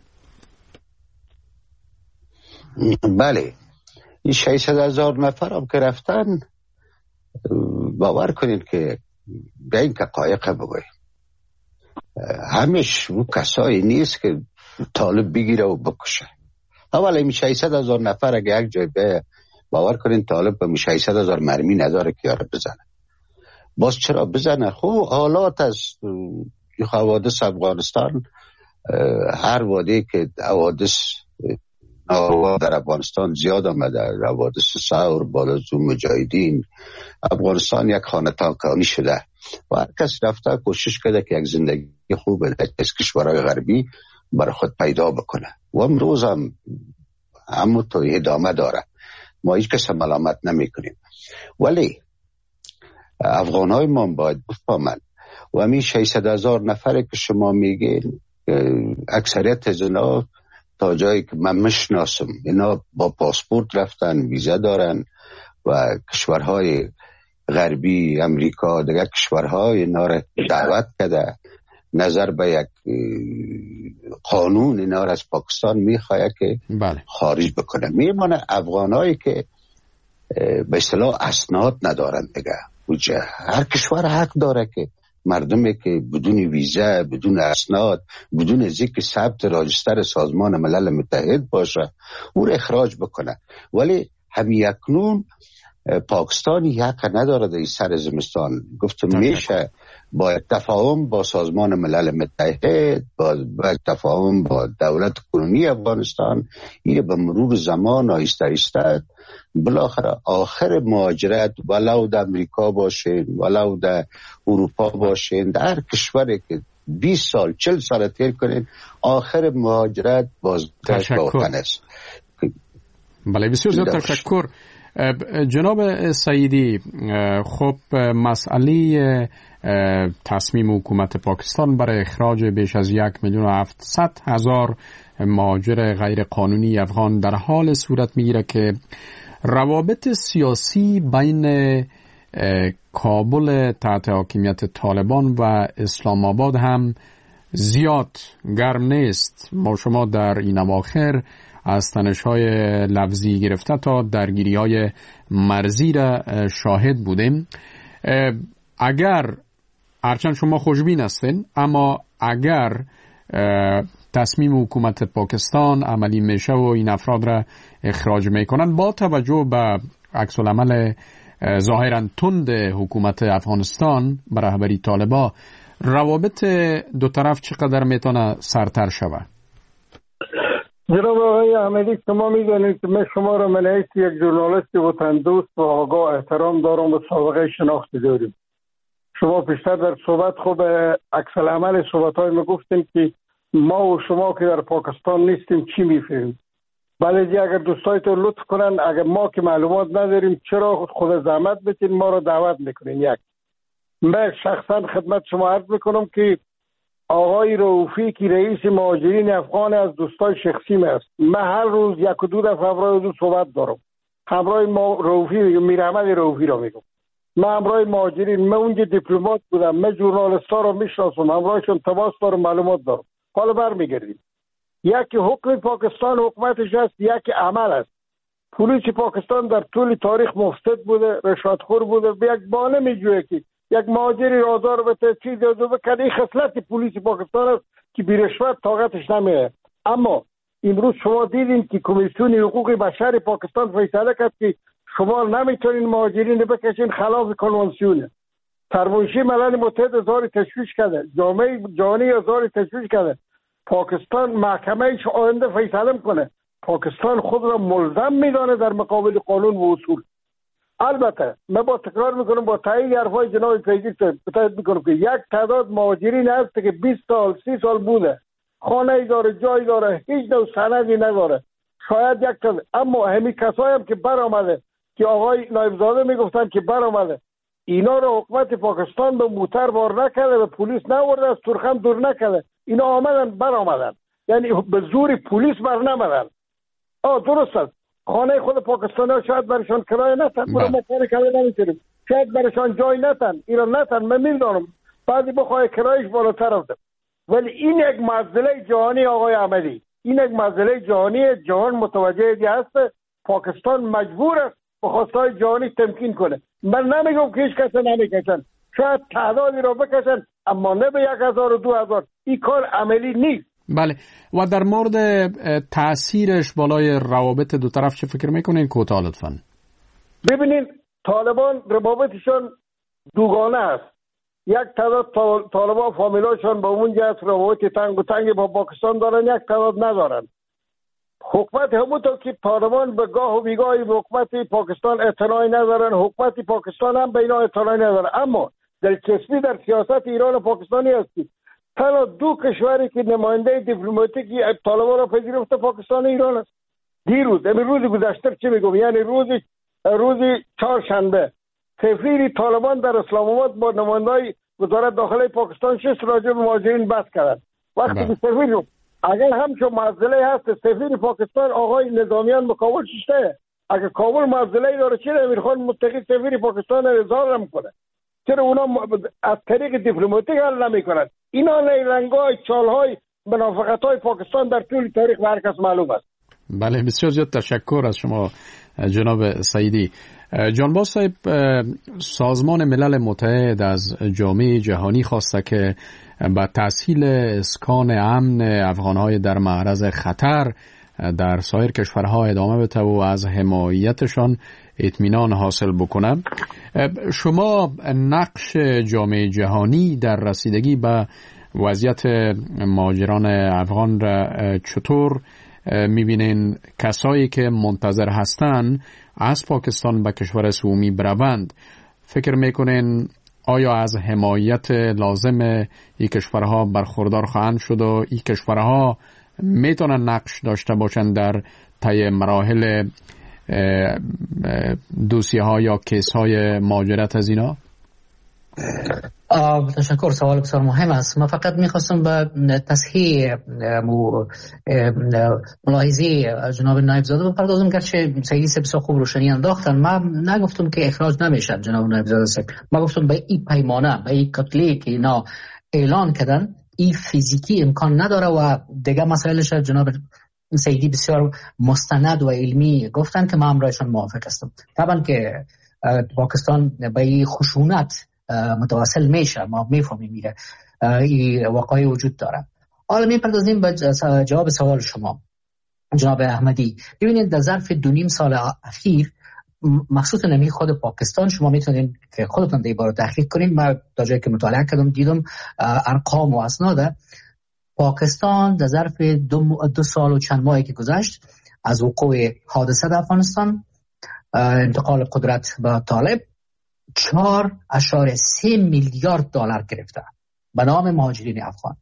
بله، این ششصد هزار نفر هم که رفتن، باور کنید که به این که قایقه بگویم همیش او کسایی نیست که طالب بگیره و بکشه. اول این ششصد هزار نفر اگه یک جای به باور کنید طالب به ششصد هزار مرمی نداره که یاره بزنه. باز چرا بزنه؟ خب حالات از حوادث افغانستان، هر وادی که حوادث ناروا در افغانستان زیاد آمده، حوادث ثور، بالازو مجاهدین، افغانستان یک خانه تاکانی شده و هر کس رفته کوشش کرده که یک زندگی خوب از کشورهای غربی برای خود پیدا بکنه و امروز هم همون تو ادامه داره. ما هیچ کس ملامت نمی کنیم، ولی افغان های ما باید بفهمند و همین ششصد هزار نفره که شما میگین اکثریت از اینا تا جایی که من مشناسم اینا با پاسپورت رفتن، ویزا دارن و کشورهای غربی، امریکا، دیگر کشورهای اینا را دعوت کرده نظر به یک قانون اینا را از پاکستان میخواد که بله. خارج بکنه. میمانه افغانایی که به اصطلاح اسناد ندارن دیگه. هر کشور حق داره که مردمی که بدون ویزا، بدون اسناد، بدون ذکر ثبت راجستر سازمان ملل متحد باشه او را اخراج بکنه. ولی همی اکنون پاکستان حق نداره در سر زمستان. گفتم میشه با تفاهم با سازمان ملل متحد، با, با تفاهم با دولت کنونی افغانستان، این به مرور زمان آهسته آهسته بالاخره آخر مهاجرت ولو در امریکا باشین ولو در اروپا باشین، در هر کشوری که بیست سال چهل سال تیر کنین، آخر مهاجرت بازگشت به وطن است. بله بسیار زیاد تشکر جناب سعیدی. خب مسئله تصمیم حکومت پاکستان برای اخراج بیش از یک میلیون و هفتصد هزار مهاجر غیر قانونی افغان در حال صورت میگیره که روابط سیاسی بین کابل تحت حاکمیت طالبان و اسلام آباد هم زیاد گرم نیست. ما شما در این اواخر از تنش‌های لفظی گرفته تا درگیری‌های مرزی را شاهد بودیم. اگر هرچند شما خوشبین هستین، اما اگر تصمیم حکومت پاکستان عملی میشه و این افراد را اخراج میکنن، با توجه به عکس العمل ظاهراً تند حکومت افغانستان به رهبری طالبان، روابط دو طرف چقدر میتونه سرتر شود؟ جناب آقای احمدی، شما میدونید که من شما را من حیث یک ژورنالیست وطن دوست و آگاه احترام دارم و سابقه شناختی داریم. شما پیشتر در صحبت خوب عکس العمل صحبت های ما گفتیم که ما و شما که در پاکستان نیستیم چی میفهمیم. بله اگر دوستایتون لطف کنن، اگر ما که معلومات نداریم چرا خود زحمت بتین ما را دعوت میکنین. یک من شخصا خدمت شما عرض میکنم که آقای رؤوفی که رئیس مهاجرین افغان از دوستای شخصی من است. من هر روز یک و دو دفعه همراه او صحبت دارم. همراه ما رؤوفی میگم، میرحمد رؤوفی را میگم. من همراه مهاجرین، من اونجا دیپلمات بودم، من ژورنالیست‌ها رو میشناسم، همراهشون تماس دارم، معلومات دارم. حالا برمیگردیم. یکی حکم پاکستان حکومتش است، یکی عمل است. پلیس پاکستان در طول تاریخ مفسد بوده، رشوتخور بوده، به یک بانه میجوه که یک مهاجری آزار بده، چیز دو بکنه. این خصلت پلیس پاکستان است که بی رشوت طاقتش نمیه. اما امروز شما دیدین که کمیسیون حقوق بشر پاکستان فیصله کرد که شما نمیتونین مهاجرین بکشین، خلاف کنوانسیونه. سرمنشی ملل متحد هزار تشویش کرده، جامعه جهانی هزار تشویش کرده. پاکستان محکمهش آینده فیصله میکنه. پاکستان خود را ملزم میدانه در مقابل قانون و اصول. البته من با تکرار میکنم، با تایید حرفای جناب پیگیر تایید میکنم که یک تعداد مهاجرین هست که بیست سال سی سال بوده، خانه داره، جای داره، هیچ نوع سندی نداره، شاید یک تعداد. اما همین کسایی هم که برآمده که آقای نایبزاده میگفتن که برآمده، اینا رو حکومت پاکستان به موتر بار نکرده، به پلیس نورده، از تورخم دور نکرده. اینا آمدن برآمدن، یعنی به زور پلیس بر نمدن. آه درست است، خانه خود پاکستانی ها شاید برشان کرایه نتن، برای ما کاری کرده نمیتونیم، شاید برشان جای نتن، اینا نتن، من میدانم بعضی بخواه کرایش بالاتر رفته. ولی این یک مسئله جهانی آقای احمدی، این یک مسئله جهانی، جهان متوجه دی هست. پاکستان مجبور است به خواستهای جهانی تمکین کنه. من نمیگم که هیچ کسی نمیکشن، شاید تعدادی را بکشن، اما نه به یک هزار و دو هزار. این کار عملی نیست. بله، و در مورد تأثیرش بالای روابط دو طرف چه فکر میکنین؟ کوتاه لطفاً. ببینین طالبان روابطشان دوگانه است. یک تعداد طالبان فامیلاشان با اونجا است، روابط تنگ و تنگ با پاکستان دارن، یک تعداد ندارن. حکومت همونطور که طالبان به گاه و بیگاهی حکومت پاکستان اعتنایی ندارن، حکومت پاکستان هم به اینا اعتنایی ندارن. اما دلچسبی در سیاست ایران و پاکستانی است که تنها دو کشوری که نماینده دیپلماتیکی طالبان را پذیرفته پاکستان و ایران است. دیروز همین روز گذشته چه میگم، یعنی روز روز چهارشنبه سفیر طالبان در اسلام آباد با نمایندای وزارت داخلی پاکستان شش راجع به مهاجرین بحث کردند. وقتی که سفیر اگر همچون معضله هست، سفیر پاکستان آقای نظامیان به کابل ششته، اگر کابل معضله داره چی نمیخوان متقی سفیر پاکستان اظهار نمیکنه. چرا اونا از طریق دیپلماتیک حل نمی کنند؟ اینا نیرنگای چالهای منافقت‌های پاکستان در طول تاریخ به هر کس معلوم است. بله، بسیار زیاد تشکر از شما جناب سعیدی. جانباز صاحب، سازمان ملل متحد از جامعه جهانی خواسته که با تسهیل اسکان امن افغانهای در معرض خطر در سایر کشورها ادامه بده و از حمایتشان اطمینان حاصل بکنه. شما نقش جامعه جهانی در رسیدگی به وضعیت مهاجران افغان را چطور میبینین؟ کسایی که منتظر هستن از پاکستان به کشور سومی بروند، فکر میکنین آیا از حمایت لازم این کشورها برخوردار خواهند شد و این کشورها میتونن نقش داشته باشند در طی مراحل دوسیه ها یا کیس های مهاجرت از اینا؟ تشکر، سوال بسیار مهم است. من فقط میخواستم به تصحیح ملاحظه جناب نایب زاده بپردازم، گرچه سعیدی صاحب بسیار خوب روشنی انداختن. من نگفتم که اخراج نمیشن جناب نایب زاده صاحب، من گفتم به این پیمانه، به این کتله که اینا اعلان کردن، این فیزیکی امکان نداره و دیگه مسائلش جناب سعیدی بسیار مستند و علمی گفتن که من امرایشان موافق هستم. طبعا که پاکستان به این خشونت متواصل میشه، ما میفهمیم میره این واقعی وجود داره. حالا میپردازیم به جواب سوال شما جناب احمدی. ببینید در ظرف دو نیم سال اخیر مخصوصا نمی خود پاکستان، شما میتونید که خودتون در این باره تحقیق کنید، من تا جایی که مطالعه کردم دیدم ارقام و اسناد پاکستان در ظرف دو, دو سال و چند ماهی که گذشت از وقوع حادثه در افغانستان، انتقال قدرت به طالب، چهار اشاره سه میلیارد دلار گرفته به نام مهاجرین افغان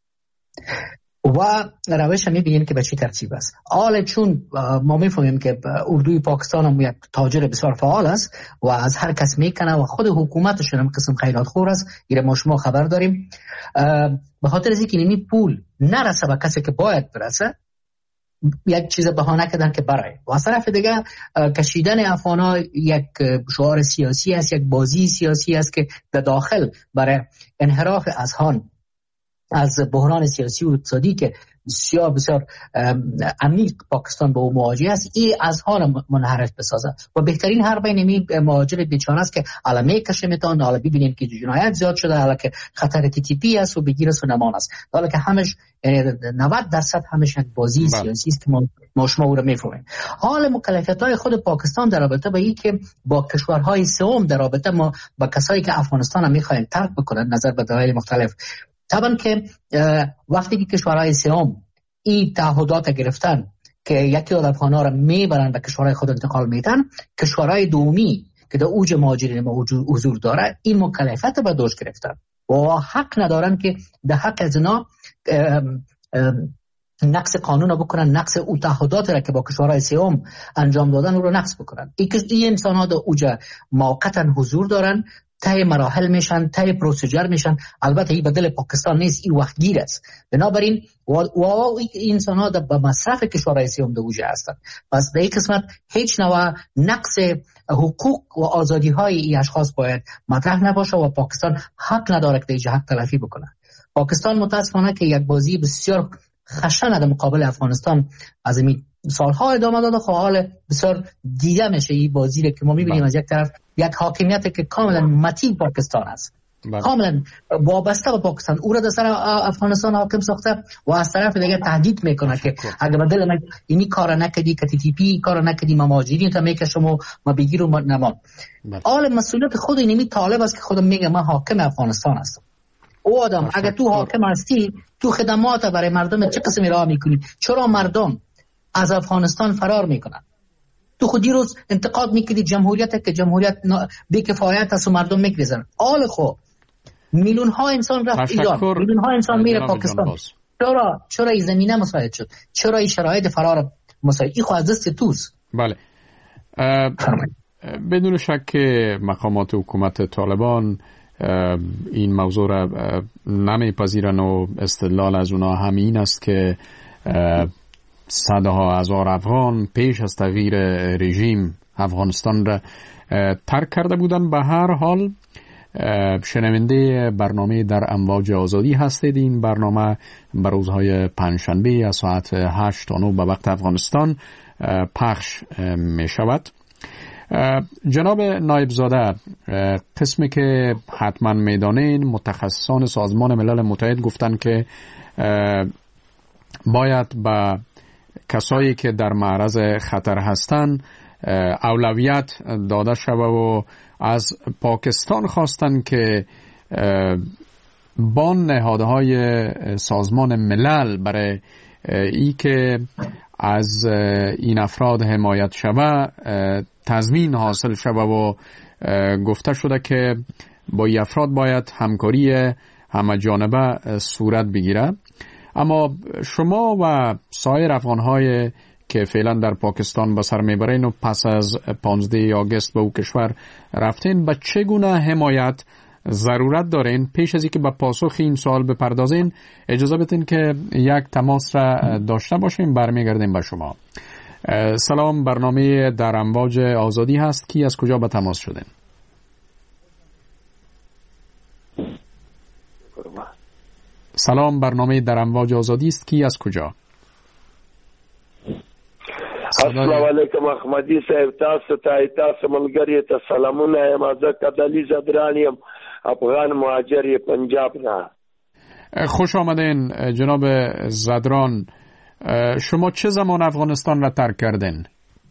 و روش هم میبینیم که به چی ترتیب است. حالا چون ما میفهمیم که اردوی پاکستان هم یک تاجر بسیار فعال است و از هر کس میکنه و خود حکومتشون هم قسم خیرات خور است، ایره ما شما خبر داریم، به خاطر از اینکه نمی پول نرسه به کسی که باید برسه، یک چیز بهانه کردن که برای و از طرف دیگه کشیدن افغانا یک شعار سیاسی است، یک بازی سیاسی است که در داخل برای انحراف اذهان از بحران سیاسی و اقتصادی که بسیار بسیار عمیق پاکستان به او مواجه است، این اذهان منحرف بسازه و بهترین حرب اینمی مهاجر بیچاره است که علمه کشمیتان. حالا ببینیم که جنایت زیاد شده، حالا که خطر تی تی پی است و بگیر سونمان است، حالا که همش نود درصد همش یک بازی سیاسی است که ما ما شما او را میفهمیم. حال مکلفیت‌های خود پاکستان در رابطه با این که با کشورهای سوم در رابطه ما با کسایی که افغانستان هم می‌خواهند ترک بکنن نظر به دلایل مختلف، طبعا که وقتی که کشورهای سوم این تعهدات گرفتن که یکی از افغان‌ها را میبرن به کشورهای خود انتقال میدن، کشورهای دومی که در اوج مهاجرین ما حضور داره این مکلفیت به دوش گرفتن و حق ندارن که در حق از اینا نقص قانون رو بکنن، نقص او تعهدات را که با کشورهای سوم انجام دادن رو نقص بکنن. این انسان ها در اوج موقتا حضور دارن، تای مراحل میشن، تای پروسیجر میشن. البته این بدل پاکستان نیست، این وقت گیر است. بنابراین و این انسان ها به مصرف کشورهای سوم در اوج هستند. پس در این قسمت هیچ نوع نقص حقوق و آزادی های این اشخاص باید مطرح نباشه و پاکستان حق نداره که در حق تلافی بکنه. پاکستان متاسفانه که یک بازی بسیار خشن در مقابل افغانستان از این سالها ادامه داده، خب حال بسیار دیده میشه این بازی رو که ما میبینیم از یک طرف یک حاکمیت که کاملا متی پاکستان است، کاملا وابسته به پاکستان، او را در سر افغانستان حاکم ساخته و از طرف دیگه تهدید میکنه که اگر بدل من اینی کار نکردی که تی تی پی کار نکردی ما مهاجرین تا میکشم و ما بگیر و نمان. حال مسئولیت خود اینمی طالب است که خودم میگه من حاکم افغانستان هستم. او آدم اگر تو حاکم هستی، تو خدمات برای مردم چه قسمی راه میکنی؟ چرا مردم از افغانستان فرار میکنن؟ تو خودی روز انتقاد میکردی جمهوریت که جمهوریت بی‌کفایت است و مردم میگریزن. آل خب میلیون ها انسان رفت ایران، میلیون ها انسان میره پاکستان. چرا چرا این زمینه مساعد شد؟ چرا این شرایط فرار مساعد؟ این خو از دست توست. بله. بدون شک مقامات حکومت طالبان این موضوع را نمیپذیرن و استدلال از اونا همین است که صدها هزار افغان پیش از تغییر رژیم افغانستان را ترک کرده بودن. به هر حال شنونده برنامه در امواج آزادی هستید. این برنامه بر روزهای پنجشنبه از ساعت هشت تا نه به وقت افغانستان پخش می شود. جناب نایب زاده، قسمی که حتما میدانین متخصصان سازمان ملل متحد گفتن که باید به کسایی که در معرض خطر هستند اولویت داده شود و از پاکستان خواستن که با نهادهای سازمان ملل برای ای که از این افراد حمایت شود تضمین حاصل شود و گفته شده که با این افراد باید همکاری همه جانبه صورت بگیره. اما شما و سایر افغانهای که فعلا در پاکستان به سر میبرین و پس از پانزده آگوست به او کشور رفتین، به چگونه حمایت ضرورت دارین؟ پیش از اینکه به پاسخ این سوال بپردازین اجازه بدین که یک تماس را داشته باشیم، برمیگردیم به شما. سلام، برنامه در امواج آزادی هست. کی از کجا به تماس شدین؟ سلام، برنامه در امواج آزادی است. کی از کجا؟ السلام علیکم احمدی صاحب، تاسو ته تاسو ملګری ته سلامونه یم. زه کدلی زدران یم، افغان مهاجر پنجاب نه. خوش آمدین جناب زدران. شما چه زمان افغانستان را ترک کردین؟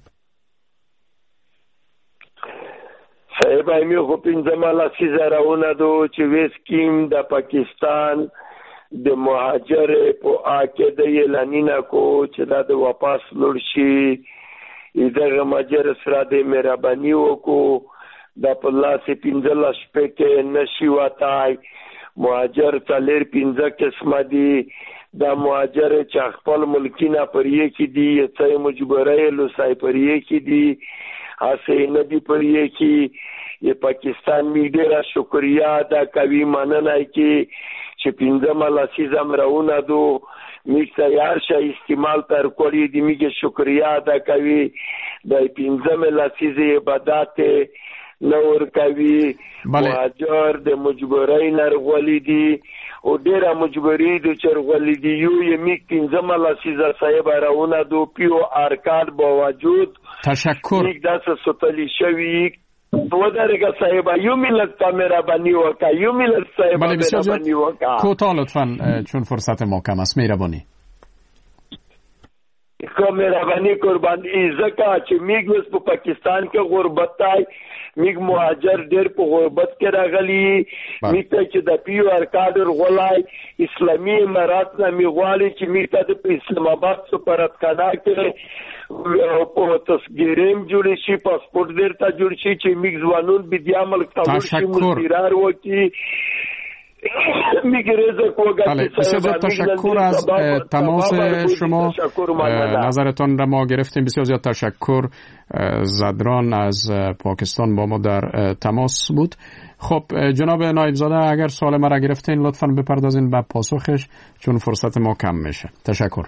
صاحب ایمی خو پنځه ماله سیزه راونه دو چې ویسکیم د پاکستان د مهاجر په عقیده یې لانینا کو چې دا د واپس لور شي. دغه مهاجر سره د مهرباني وکړو، د په لاسې پنځه لس شپې کې نشي وتای. مهاجر څلور پنځه قسمه دي. دا مهاجر چې خپل ملکي نه پرې کې دي، څه مجبورای لوسای پرې کې دي، هسې نه دي پرې کې. یہ پاکستان می ډیره شکریا ادا کوي، مننه کې چې پنځه ماله سیزم راونه دو میږ تیار شه استعمال تر کولی دی. میږ شکریا ادا کوي د پنځه ماله سیز عبادت نور کوي. مهاجر د مجبورای نرغولی دی او ډیره مجبوری د چرغولی دی. یو یې میږ پنځه ماله سیز صاحب راونه دو پیو ارکاد با وجود تشکر میږ داسه ستلی شوی ودرگه صاحب. یو ملت تا مهربانی وکا، یو ملت صاحب مهربانی وکا. کوتاه لطفاً چون فرصت ما کم است. مهربانی که مهربانی قربان ایزکا چې میګوس په پاکستان کې غربت تای، میګ مهاجر ډېر په غربت کې راغلي. میته چې د پیو ارکادر غولای اسلامي امارات نه میغواړي چې میته د اسلام آباد سفارتخانه کې په تصویریم جوړ شي، پاسپورت ورته جوړ شي چې میګ ځوانون بیا ملک ته ورشي، مستقرار وکړي. بله، بسیار تشکر از تماس شما. نظرتان را ما گرفتیم. بسیار زیاد تشکر. زدران از پاکستان با ما در تماس بود. خب جناب نایب زاده، اگر سوال ما را گرفتین لطفاً بپردازین به پاسخش چون فرصت ما کم میشه. تشکر.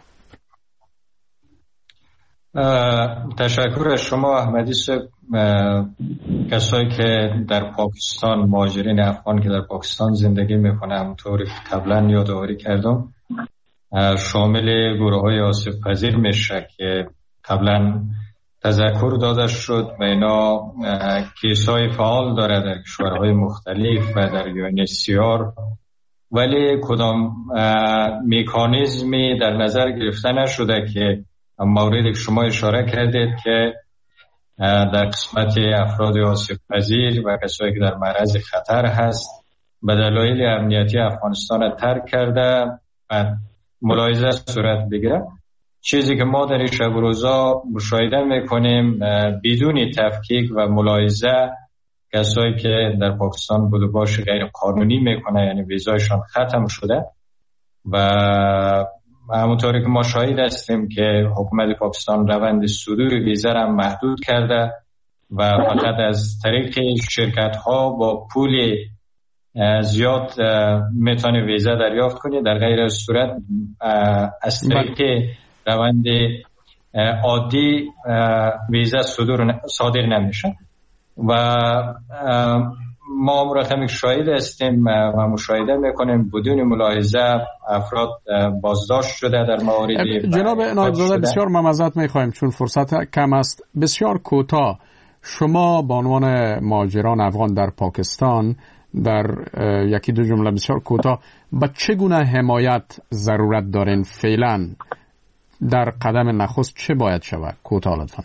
تشکر از شما احمدی صاحب. کسایی که در پاکستان، مهاجرین افغان که در پاکستان زندگی میکنه، همونطور قبلا یادآوری کردم، شامل گروه های آسیب پذیر میشه که قبلا تذکر داده شد و اینا کیسای فعال داره در کشورهای مختلف و در یو ان اچ سی آر، ولی کدام مکانیزمی در نظر گرفته نشده که موردی که شما اشاره کردید که در قسمت افراد آسیب پذیر و کسایی که در معرض خطر هست به دلایل امنیتی افغانستان را ترک کرده و ملاحظه صورت بگیره. چیزی که ما در این شب و روزا مشاهده میکنیم بدون تفکیک و ملاحظه، کسایی که در پاکستان بود و باش غیر قانونی میکنه، یعنی ویزایشان ختم شده و همونطوری که ما شاهد هستیم که حکومت پاکستان روند صدور ویزا را محدود کرده و فقط از طریق شرکت ها با پول زیاد میتونه ویزا دریافت کنه، در غیر صورت از طریق روند عادی ویزا صدور صادر نمیشه. و ما رقم شاهد هستیم و مشاهده میکنیم بدون ملاحظه افراد بازداشت شده در موارد. جناب نایب‌زاده بسیار معذرت میخوایم چون فرصت کم است، بسیار کوتاه شما به عنوان مهاجران افغان در پاکستان در یکی دو جمله بسیار کوتاه با چگونه حمایت ضرورت دارین فعلا در قدم نخست چه باید شود؟ کوتاه لطفاً.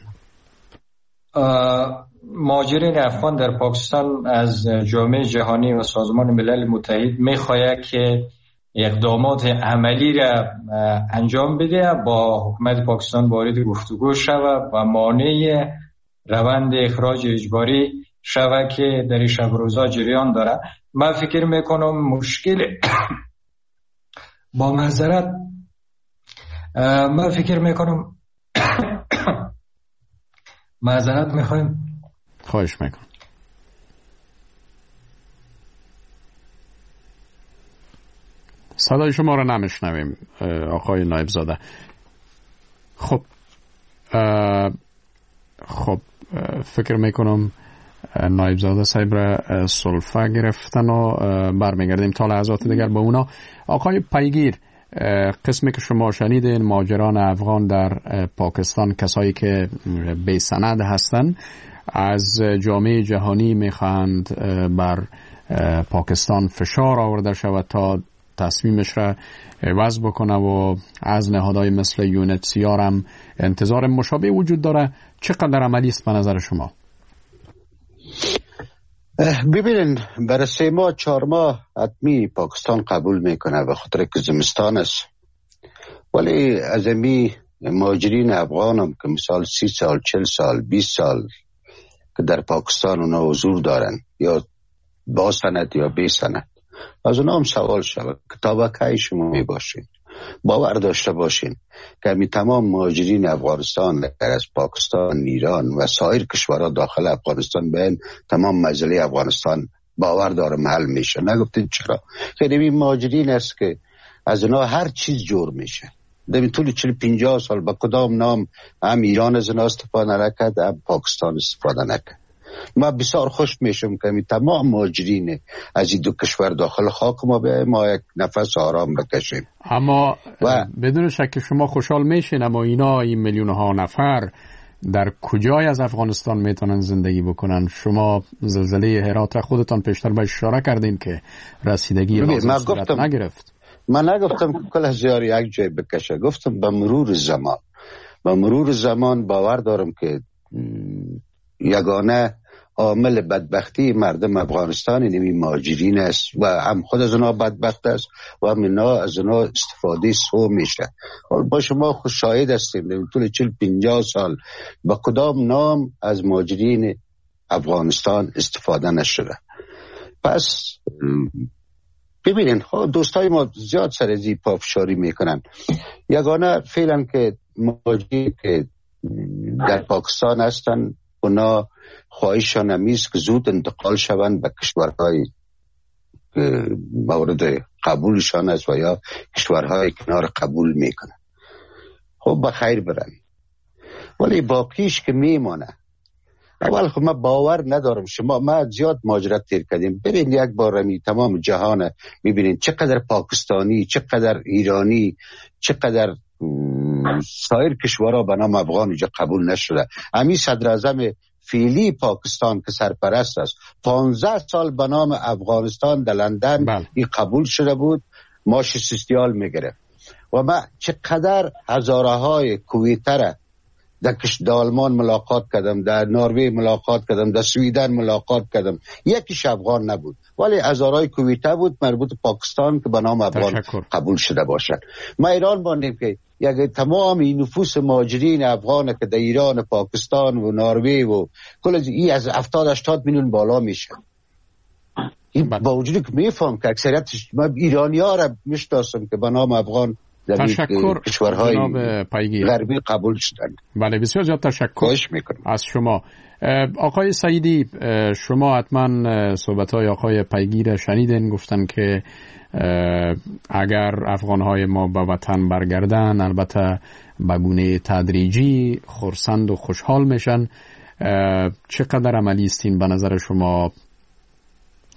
مهاجرین افغان در پاکستان از جامعه جهانی و سازمان ملل متحد میخواهد که اقدامات عملی را انجام بده، با حکومت پاکستان وارد گفتگو شود و مانع روند اخراج اجباری شود که در شب روزا جریان داره. من فکر میکنم مشکل با معذرت من فکر میکنم معذرت میخوایم خواهش میکنم. صدای شما را نمیشنویم آقای نایب‌زاده. خب خب فکر میکنم نایب‌زاده صاحب را سلفه گرفتن و برمیگردیم تا لحظات دیگر با اونا. آقای پیگیر، قسمی که شما شنیدین مهاجران افغان در پاکستان، کسایی که بی سند هستند، از جامعه جهانی میخواهند بر پاکستان فشار آورده شود تا تصمیمش را عوض بکنه و از نهادهای مثل یونت سیار هم انتظار مشابه وجود داره. چقدر عملی است به نظر شما؟ ببینین برای سه ماه چهار ماه حتمی پاکستان قبول میکنه به خاطر که زمستان است، ولی از امی مهاجرین افغان هم که مثال سی سال چل سال بیست سال که در پاکستان اونا حضور دارن یا با سند یا بی سند، از اونا هم سوال شود که تا با کی شما می باشین. باور داشته باشین که می تمام مهاجرین افغانستان از پاکستان، ایران و سایر کشورها داخل افغانستان به تمام مسئله افغانستان باور دارم حل میشه. نگفتین چرا؟ خیلی این مهاجرین است که از اونا هر چیز جور میشه. در طول چهل پنجاه سال با کدام نام هم ایران از اونا استفاده نکرد هم پاکستان استفاده نکرد. ما بسیار خوش میشم که می تمام مهاجرین از این دو کشور داخل خاک ما به ما یک نفس آرام بکشیم. اما و بدون شک شما خوشحال میشین، اما اینا این میلیون ها نفر در کجای از افغانستان میتونن زندگی بکنن؟ شما زلزله هرات را خودتان پیشتر به اشاره کردین که رسیدگی لازم صورت نگرفت. من نگفتم که کل هزار یک جای بکشه، گفتم به مرور زمان به مرور زمان باور دارم که یگانه عامل بدبختی مردم افغانستان نمی مهاجرین است و هم خود از اونا بدبخت است و هم اینا از اونا استفاده سو میشه. با شما خود شاهد هستیم در طول چهل پنجاه سال با کدام نام از مهاجرین افغانستان استفاده نشده. پس ببینین دوستای ما زیاد سر ازی پافشاری میکنن. یگانه فعلا که مهاجرین که در پاکستان هستن اونا خواهشان همیست که زود انتقال شوند به کشورهای مورد قبولشان است و یا کشورهای کنار قبول میکنن. خب بخیر برن، ولی باقیش که میمانه. اول خب من باور ندارم. شما ما زیاد مهاجرت تیر کردیم، ببین یک بار می تمام جهان میبینین چقدر پاکستانی، چقدر ایرانی، چقدر سایر کشورها به نام افغان اینجا قبول نشده. همین صدر اعظم فعلی پاکستان که سرپرست است پانزده سال به نام افغانستان در لندن بل. این قبول شده بود، ماش سوسیال میگرفت. و من چقدر هزاره های کویتره در در آلمان ملاقات کردم، در نروژ ملاقات کردم، در سویدن ملاقات کردم، یکیش افغان نبود ولی هزارهای کویته بود مربوط پاکستان که به نام افغان تشکر. قبول شده باشد. ما ایران باندیم که یک تمام این نفوس مهاجرین افغان که در ایران، پاکستان و نروژ و کل این از هفتاد هشتاد میلیون بالا میشه. این با وجودی که میفهم که اکثریت ما ایرانی ها را میشناسم که به نام افغان تشکر کشورهای غربی قبول شدن. بله بسیار زیاد تشکر از شما. آقای سعیدی، شما حتما صحبت‌های آقای پیگیر شنیدین، گفتن که اگر افغان‌های ما به وطن برگردن البته به گونه تدریجی خرسند و خوشحال میشن. چقدر عملی استین به نظر شما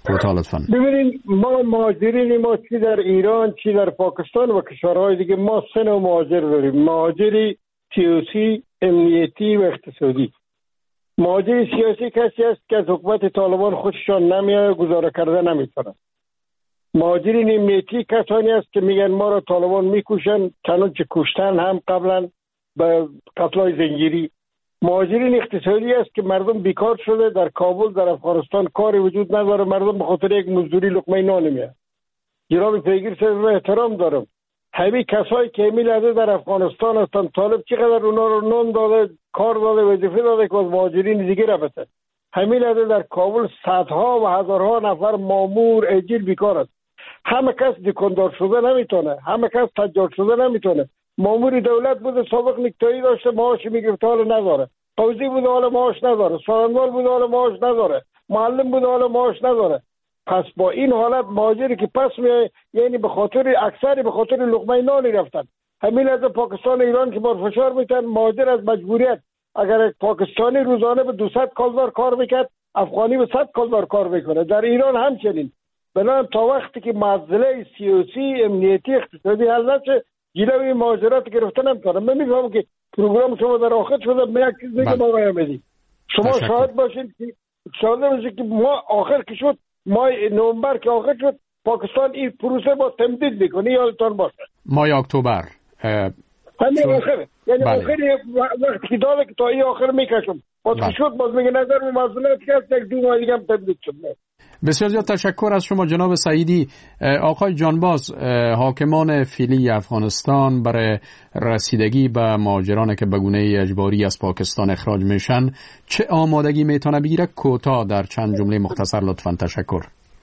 کوتاه لطفاً. ببینید ما مهاجرین ما چی در ایران چی در پاکستان و کشورهای دیگه ما سه نوع مهاجر داریم. مهاجری سیاسی، امنیتی و اقتصادی. مهاجر سیاسی کسی است که از حکومت طالبان خودشان نمیاد، گزاره کرده نمیتونه. مهاجرین امنیتی کسانی است که میگن ما را طالبان میکشن، چنانچه کشتن هم قبلا به قتلای زنجیری. مهاجرین اقتصادی است که مردم بیکار شده، در کابل در افغانستان کاری وجود نداره، مردم به خاطر یک مزدوری لقمه نان نمیاد. جناب پیگیر صاحب احترام دارم، همین کسایی که همین لحظه در افغانستان هستن، طالب چقدر اونا رو نان داده، کار داده، وظیفه داده که از مهاجرین دیگه رفته. همین لحظه در کابل صدها و هزارها نفر مامور اجیر بیکار است. همه کس دکاندار شده نمیتونه، همه کس تجار شده نمیتونه. مامور دولت بوده سابق نکتایی داشته معاش میگرفته حالا نداره، قاضی بوده حالا معاش نداره، سارنوال بوده حالا معاش نداره، معلم بوده حالا معاش نداره. پس با این حالت مهاجری که پس می یعنی به خاطر اکثری به خاطر لقمه نانی رفتن. همین از پاکستان ایران که بار فشار میتن مهاجر از مجبوریت، اگر یک پاکستانی روزانه به دویست کالدار کار میکرد، افغانی به صد کالدار کار میکنه. در ایران همچنین. بنابراین تا وقتی که معضله سیاسی، امنیتی، اقتصادی حل نشه، جلوی مهاجرت گرفته نمیتونه. من میگم که پروگرام شما در آخر شده، من یک چیز میگم آقای احمدی، شما شاهد باشید که شاهد باشید که ما آخر که شد، ماه نوامبر که آخر شد، پاکستان این پروسه با تمدید میکنه، یادتان باشه. ماه اکتبر همین آخره، یعنی آخر وقتی که داده که تا این آخر میکشم باز که شد، باز میگه نظر به مسئولیت که هست یک دو ماه دیگه هم تمدید شد. بسیار زیاد تشکر از شما جناب سعیدی. آقای جانباز، حاکمان فعلی افغانستان برای رسیدگی به مهاجرانی که به گونه اجباری از پاکستان اخراج میشن چه آمادگی میتونه بگیره؟ کوتاه در چند جمله مختصر لطفاً. تشکر.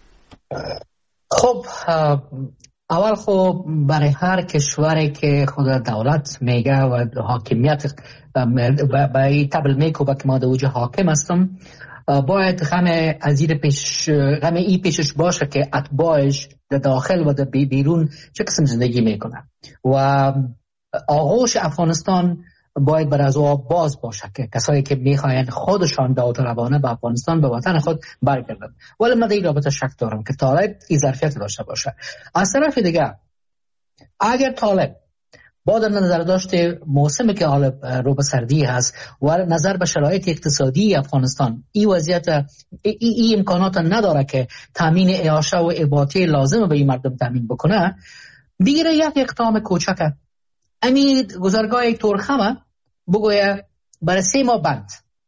خب اول خب برای هر کشوری که خود دولت میگه و حاکمیت به این تبل میکوبه که ما در اوج حاکم هستم، باید همه از این پیش همه این پیشش باشه که اتباعش در داخل و در بیرون چه قسم زندگی میکنه و آغوش افغانستان باید بر از او باز باشه که کسایی که میخواین خودشان داوطلبانه به افغانستان به وطن خود برگردن. ولی من در این رابطه شک دارم که طالب این ظرفیت داشته باشه. از طرف دیگه اگر طالب با در نظر داشته موسمی که حال رو به سردی هست و نظر به شرایط اقتصادی افغانستان، این وضعیت ای, ای امکانات نداره که تامین اعاشه و اباطه لازم به این مردم تامین بکنه، بگیره یک اقدام کوچک، امی گذرگاه تورخمه بگویه برای سه ماه بند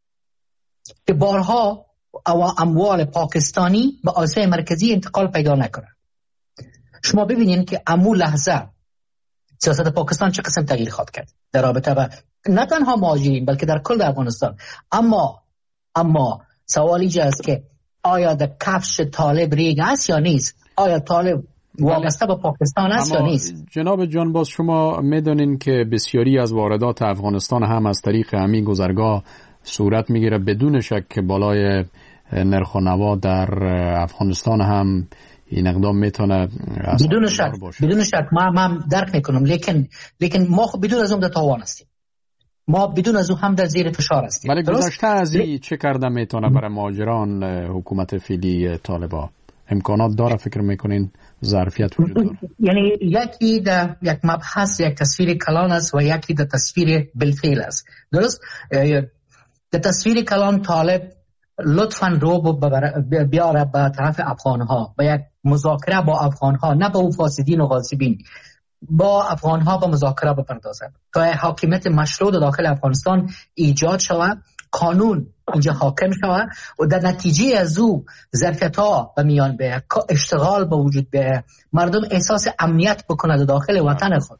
که بارها اموال پاکستانی به آسیای مرکزی انتقال پیدا نکنه. شما ببینید که امو لحظه سیاست پاکستان چه قسم تغییر خواهد کرد در رابطه با نه تنها مهاجرین بلکه در کل افغانستان. اما اما سوال اینجا است که آیا در کفش طالب ریگ است یا نیست؟ آیا طالب وابسته به پاکستان است یا نیست؟ جناب جانباز، شما میدونین که بسیاری از واردات افغانستان هم از طریق همین گذرگاه صورت میگیره، بدون شک که بالای نرخ و نوا در افغانستان هم این اقدام میتونه بدون شک بدون شک ما هم درک میکنم، لیکن لیکن ما خب بدون از اون در تاوان هستیم، ما بدون از اون هم در زیر فشار هستیم. ولی گذشته از این چه کرده میتونه برای مهاجران حکومت فعلی طالبان؟ امکانات داره فکر میکنین؟ ظرفیت وجود داره؟ یعنی یکی در یک مبحث یک تصویر کلان است و یکی در تصویر بالفعل است. درست؟ در تصویر کلان طالب لطفاً رو بیاره به طرف افغانها، به یک مذاکره با افغانها، نه با اون فاسدین و غاصبین، با افغانها با مذاکره بپردازه تا حاکمیت مشروع داخل افغانستان ایجاد شود، قانون اینجا حاکم شود و در نتیجه از او ظرفیت‌ها به میان بیاید، اشتغال به وجود بیاید، مردم احساس امنیت بکنه داخل وطن خود،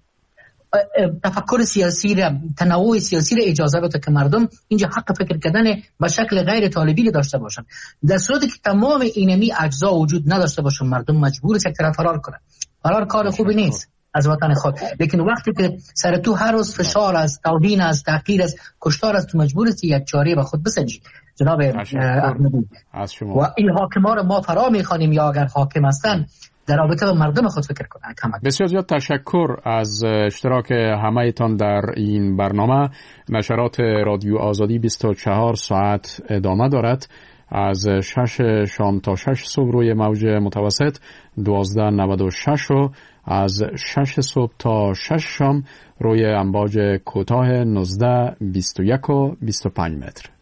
تفکر سیاسی را، تنوع سیاسی را اجازه بده که مردم اینجا حق فکر کردن به شکل غیر طالبی داشته باشن. در صورتی که تمام اینمی اجزا وجود نداشته باشن، مردم مجبور است یک طرف فرار کنه. فرار کار خوبی نیست از وطن خود، لیکن وقتی که سر تو هر روز فشار است، توهین است، تحقیر است، کشتار است، تو مجبور است یک چاره به خود بسنجی. جناب احمدی و این حاکمان رو ما فرا میخوانیم یا اگر حاکم هستن در رابطه با مردم خود فکر کنند. بسیار زیاد تشکر از اشتراک همه تان در این برنامه. نشرات رادیو آزادی بیست و چهار ساعت ادامه دارد. از شش شام تا شش صبح روی موج متوسط دوازده نود و شش و از شش صبح تا شش شام روی امواج کوتاه نوزده بیست و یک و بیست و پنج متر.